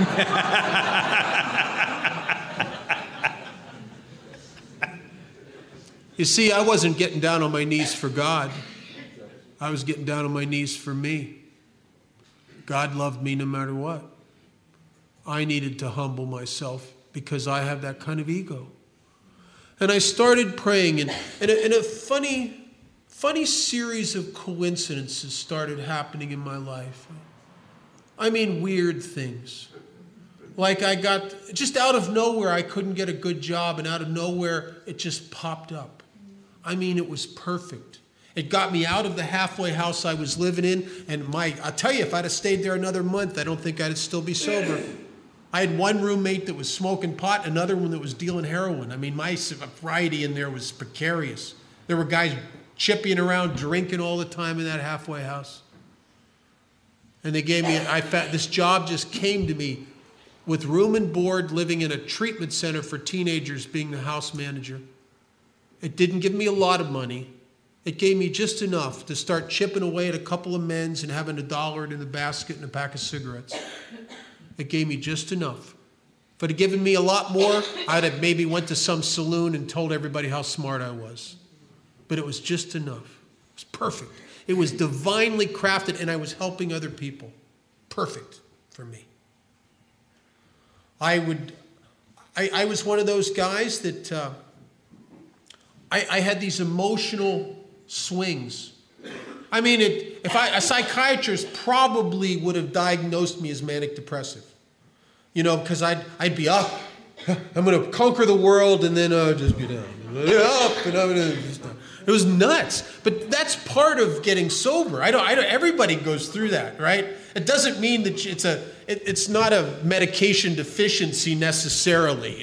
You see, I wasn't getting down on my knees for God. I was getting down on my knees for me. God loved me no matter what. I needed to humble myself because I have that kind of ego. And I started praying, and a funny series of coincidences started happening in my life. I mean, weird things. Like I got, just out of nowhere, I couldn't get a good job, and out of nowhere, it just popped up. I mean, it was perfect. It got me out of the halfway house I was living in, and I'll tell you, if I'd have stayed there another month, I don't think I'd still be sober. I had one roommate that was smoking pot, another one that was dealing heroin. I mean, my variety in there was precarious. There were guys chipping around, drinking all the time in that halfway house. And they gave me, this job just came to me with room and board, living in a treatment center for teenagers, being the house manager. It didn't give me a lot of money. It gave me just enough to start chipping away at a couple of men's and having $1 in the basket and a pack of cigarettes. It gave me just enough. If it had given me a lot more, I'd have maybe went to some saloon and told everybody how smart I was. But it was just enough. It was perfect. It was divinely crafted, and I was helping other people. Perfect for me. I was one of those guys that I had these emotional swings. I mean, a psychiatrist probably would have diagnosed me as manic depressive. You know, because I'd be up, I'm going to conquer the world, and then just be down. Up, and I'm going to just down. It was nuts. But that's part of getting sober. Everybody goes through that, right? It doesn't mean that it's not a medication deficiency necessarily.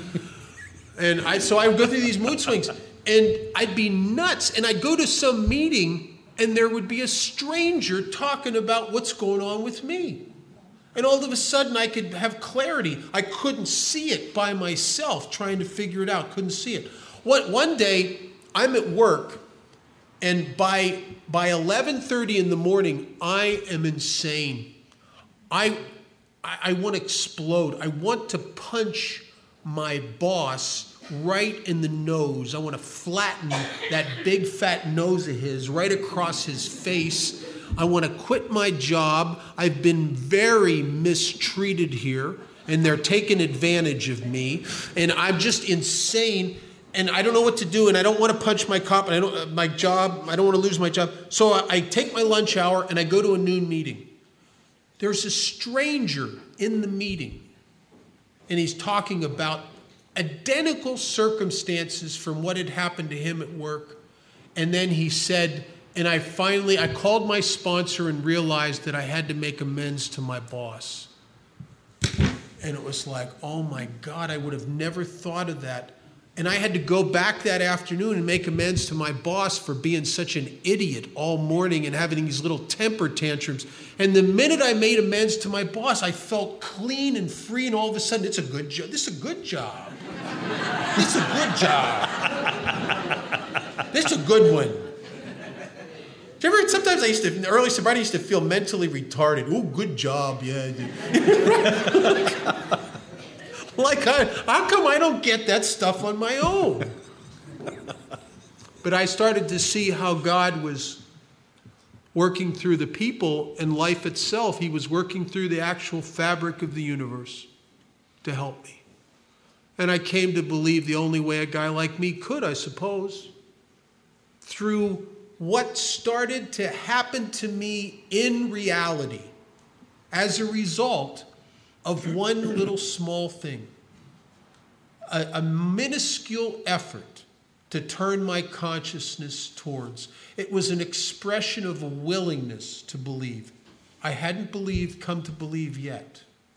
So I would go through these mood swings, and I'd be nuts. And I'd go to some meeting, and there would be a stranger talking about what's going on with me. And all of a sudden, I could have clarity. I couldn't see it by myself, trying to figure it out. Couldn't see it. One day, I'm at work, and by 11:30 in the morning, I am insane. I want to explode. I want to punch my boss right in the nose. I want to flatten that big fat nose of his right across his face. I want to quit my job. I've been very mistreated here, and they're taking advantage of me, and I'm just insane, and I don't know what to do, and I don't want to punch my cop, and I don't want to lose my job. So I take my lunch hour, and I go to a noon meeting. There's a stranger in the meeting, and he's talking about identical circumstances from what had happened to him at work, and then he said, and I called my sponsor and realized that I had to make amends to my boss. And it was like, oh my God, I would have never thought of that. And I had to go back that afternoon and make amends to my boss for being such an idiot all morning and having these little temper tantrums. And the minute I made amends to my boss, I felt clean and free, and all of a sudden, it's a good job. This is a good job. This is a good job. This is a good one. Do you ever, sometimes in the early sobriety, I used to feel mentally retarded. Oh, good job, yeah. How come I don't get that stuff on my own? But I started to see how God was working through the people and life itself. He was working through the actual fabric of the universe to help me. And I came to believe the only way a guy like me could, I suppose, through what started to happen to me in reality as a result of one little small thing, a minuscule effort to turn my consciousness towards. It was an expression of a willingness to believe. I hadn't come to believe yet.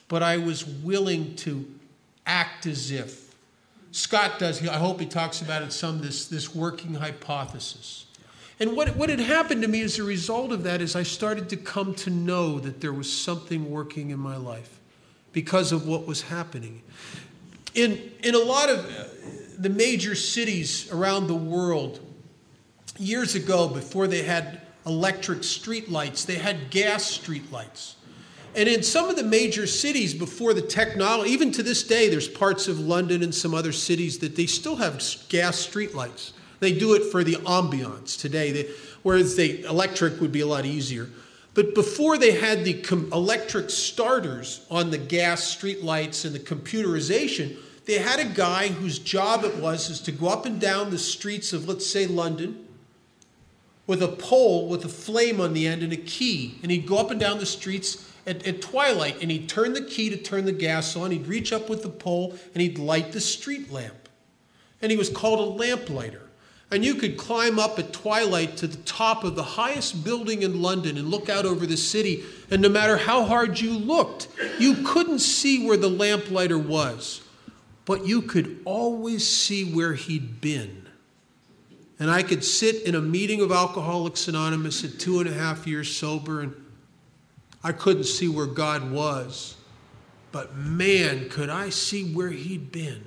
but I was willing to act as if. Scott does, I hope he talks about it some, this working hypothesis. And what had happened to me as a result of that is I started to come to know that there was something working in my life because of what was happening. In a lot of the major cities around the world, years ago, before they had electric street lights, they had gas street lights. And in some of the major cities before the technology, even to this day, there's parts of London and some other cities that they still have gas street lights. They do it for the ambiance today, whereas the electric would be a lot easier. But before they had the electric starters on the gas street lights and the computerization, they had a guy whose job it was to go up and down the streets of, let's say, London, with a pole with a flame on the end and a key. And he'd go up and down the streets at twilight, and he'd turn the key to turn the gas on. He'd reach up with the pole, and he'd light the street lamp. And he was called a lamplighter. And you could climb up at twilight to the top of the highest building in London and look out over the city, and no matter how hard you looked, you couldn't see where the lamplighter was. But you could always see where he'd been. And I could sit in a meeting of Alcoholics Anonymous at 2.5 years sober, and I couldn't see where God was. But man, could I see where he'd been.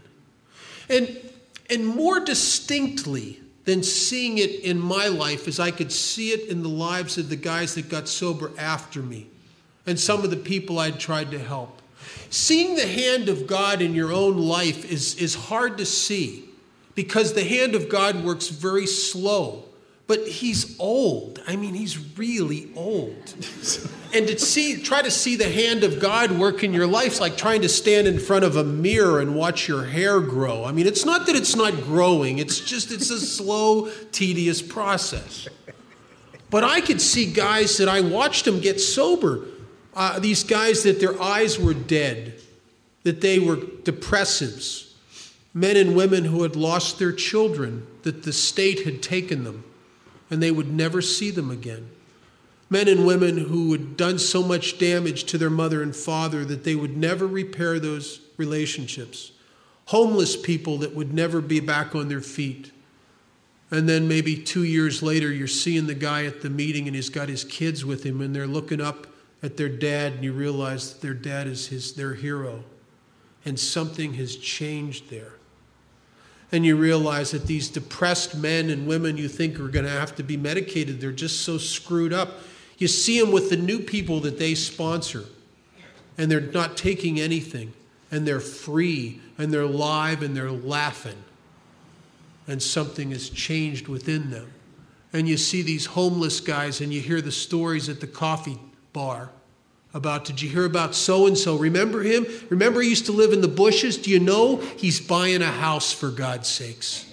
And more distinctly than seeing it in my life is I could see it in the lives of the guys that got sober after me and some of the people I'd tried to help. Seeing the hand of God in your own life is hard to see because the hand of God works very slow. But he's old. I mean, he's really old. And try to see the hand of God work in your life is like trying to stand in front of a mirror and watch your hair grow. I mean, it's not that it's not growing. It's a slow, tedious process. But I could see guys that I watched them get sober. These guys that their eyes were dead, that they were depressives. Men and women who had lost their children, that the state had taken them, and they would never see them again. Men and women who had done so much damage to their mother and father that they would never repair those relationships. Homeless people that would never be back on their feet. And then maybe 2 years later, you're seeing the guy at the meeting and he's got his kids with him and they're looking up at their dad and you realize that their dad is their hero. And something has changed there. And you realize that these depressed men and women you think are going to have to be medicated, they're just so screwed up. You see them with the new people that they sponsor, and they're not taking anything, and they're free, and they're live, and they're laughing. And something has changed within them. And you see these homeless guys, and you hear the stories at the coffee bar about, did you hear about so-and-so? Remember him? Remember he used to live in the bushes? Do you know he's buying a house, for God's sakes?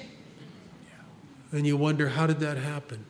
And you wonder, how did that happen?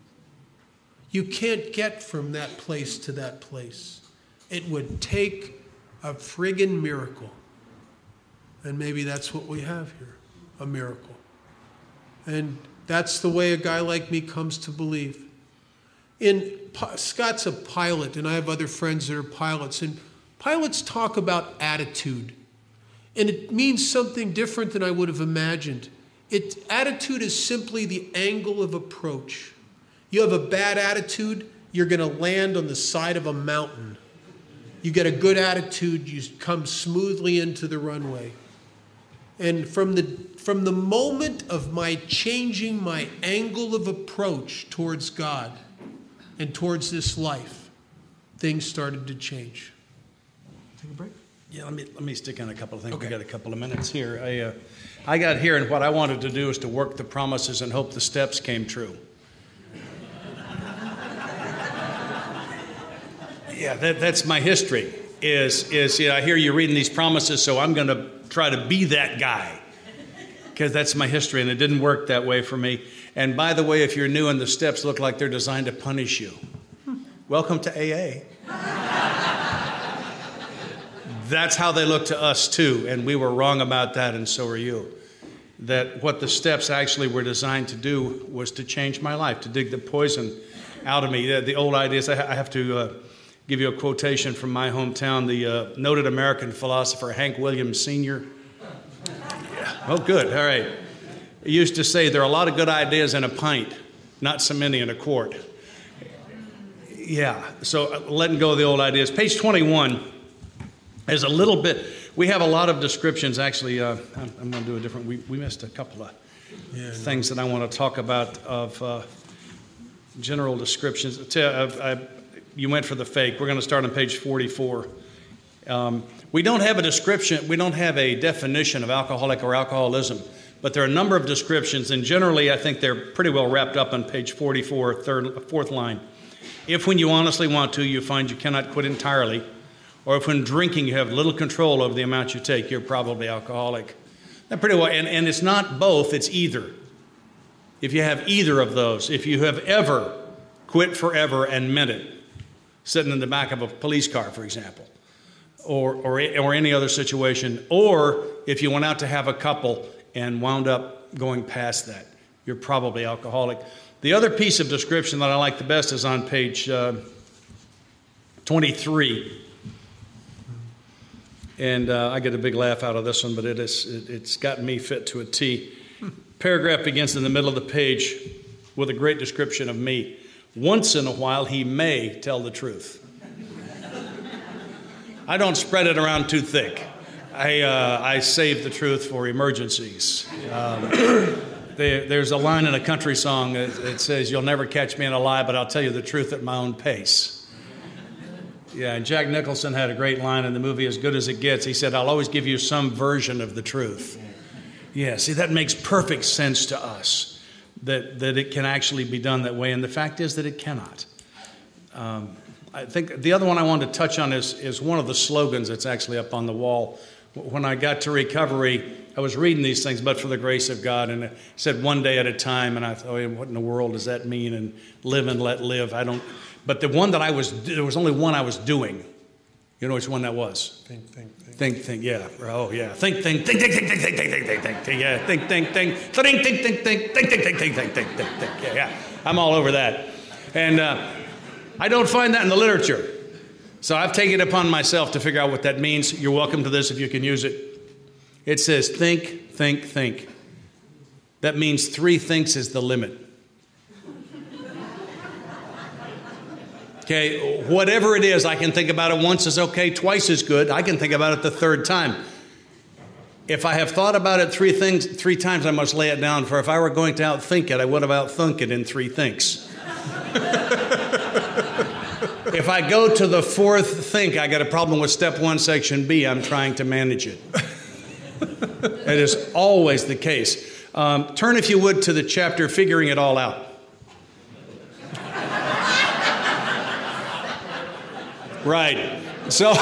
You can't get from that place to that place. It would take a friggin' miracle. And maybe that's what we have here, a miracle. And that's the way a guy like me comes to believe. Scott's a pilot, and I have other friends that are pilots, and pilots talk about attitude. And it means something different than I would have imagined. Attitude is simply the angle of approach. You have a bad attitude, you're going to land on the side of a mountain. You get a good attitude, you come smoothly into the runway. And from the moment of my changing my angle of approach towards God and towards this life, things started to change. Take a break? Yeah, let me stick on a couple of things. Okay. We got a couple of minutes here. I got here, and what I wanted to do is to work the promises and hope the steps came true. Yeah, that's my history. I hear you reading these promises, so I'm going to try to be that guy, because that's my history, and it didn't work that way for me. And by the way, if you're new and the steps look like they're designed to punish you, welcome to AA. That's how they look to us too, and we were wrong about that, and so are you. That what the steps actually were designed to do was to change my life, to dig the poison out of me. The old idea is I have to Give you a quotation from my hometown, the noted American philosopher Hank Williams Sr. Yeah. Oh, good. All right. He used to say there are a lot of good ideas in a pint, not so many in a quart. Yeah, so letting go of the old ideas. Page 21 is a little bit, we have a lot of descriptions. Actually, I'm going to do a different, we missed a couple of things that I want to talk about of general descriptions. You went for the fake. We're going to start on page 44. We don't have a description, we don't have a definition of alcoholic or alcoholism, but there are a number of descriptions, and generally I think they're pretty well wrapped up on page 44, fourth line. If when you honestly want to, you find you cannot quit entirely, or if when drinking you have little control over the amount you take, you're probably alcoholic. That pretty well, and it's not both, it's either. If you have either of those, if you have ever quit forever and meant it, sitting in the back of a police car, for example, or any other situation, or if you went out to have a couple and wound up going past that, you're probably alcoholic. The other piece of description that I like the best is on page 23. And I get a big laugh out of this one, but it's gotten me fit to a T. Paragraph begins in the middle of the page with a great description of me. Once in a while, he may tell the truth. I don't spread it around too thick. I save the truth for emergencies. There's a line in a country song that says, "You'll never catch me in a lie, but I'll tell you the truth at my own pace." Yeah, and Jack Nicholson had a great line in the movie As Good as It Gets. He said, "I'll always give you some version of the truth." Yeah, see, that makes perfect sense to us, that it can actually be done that way, and the fact is that it cannot. I think the other one I wanted to touch on is one of the slogans that's actually up on the wall. When I got to recovery, I was reading these things, but for the grace of God, and it said one day at a time, and I thought, oh, what in the world does that mean? And live and let live. But the one that there was only one I was doing. You know which one that was? Think, yeah. Oh, yeah. Think, yeah. Think, yeah. I'm all over that. And I don't find that in the literature. So I've taken it upon myself to figure out what that means. You're welcome to this if you can use it. It says think. That means 3 thinks is the limit. Okay, whatever it is, I can think about it once is okay, twice is good. I can think about it the 3rd time. If I have thought about it 3 times, I must lay it down. For if I were going to outthink it, I would have outthunk it in 3 thinks. If I go to the 4th think, I got a problem with step 1, section B. I'm trying to manage it. It is always the case. Turn, if you would, to the chapter Figuring It All Out. Right. So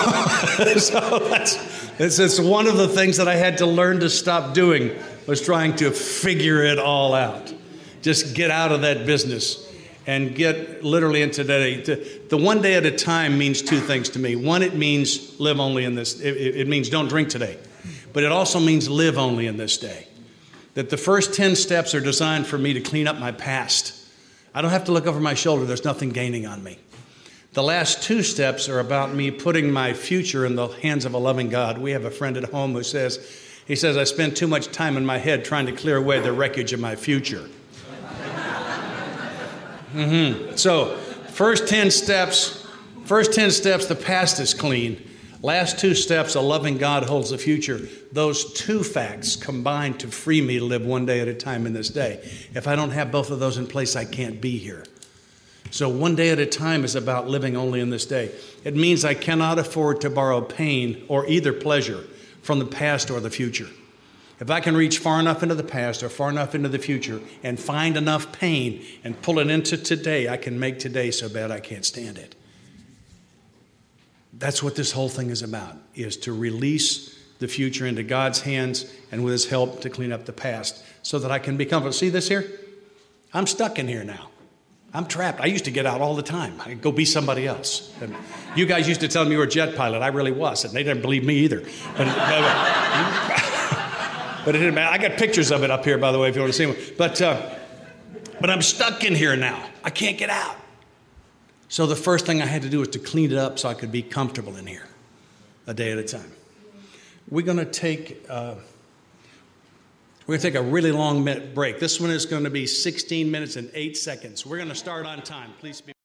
it's one of the things that I had to learn to stop doing, was trying to figure it all out. Just get out of that business and get literally into today. The one day at a time means 2 things to me. One, it means live only in this. It means don't drink today. But it also means live only in this day. That the first 10 steps are designed for me to clean up my past. I don't have to look over my shoulder. There's nothing gaining on me. The last 2 steps are about me putting my future in the hands of a loving God. We have a friend at home who says, I spend too much time in my head trying to clear away the wreckage of my future. So, first 10 steps, the past is clean. Last 2 steps, a loving God holds the future. Those 2 facts combine to free me to live one day at a time in this day. If I don't have both of those in place, I can't be here. So one day at a time is about living only in this day. It means I cannot afford to borrow pain or either pleasure from the past or the future. If I can reach far enough into the past or far enough into the future and find enough pain and pull it into today, I can make today so bad I can't stand it. That's what this whole thing is about, is to release the future into God's hands and with His help to clean up the past so that I can be comfortable. See this here? I'm stuck in here now. I'm trapped. I used to get out all the time. I'd go be somebody else. And you guys used to tell me you were a jet pilot. I really was, and they didn't believe me either. But it didn't matter. I got pictures of it up here, by the way, if you want to see them. But I'm stuck in here now. I can't get out. So the first thing I had to do was to clean it up so I could be comfortable in here a day at a time. We're going to take a really long break. This one is going to be 16 minutes and 8 seconds. We're going to start on time. Please be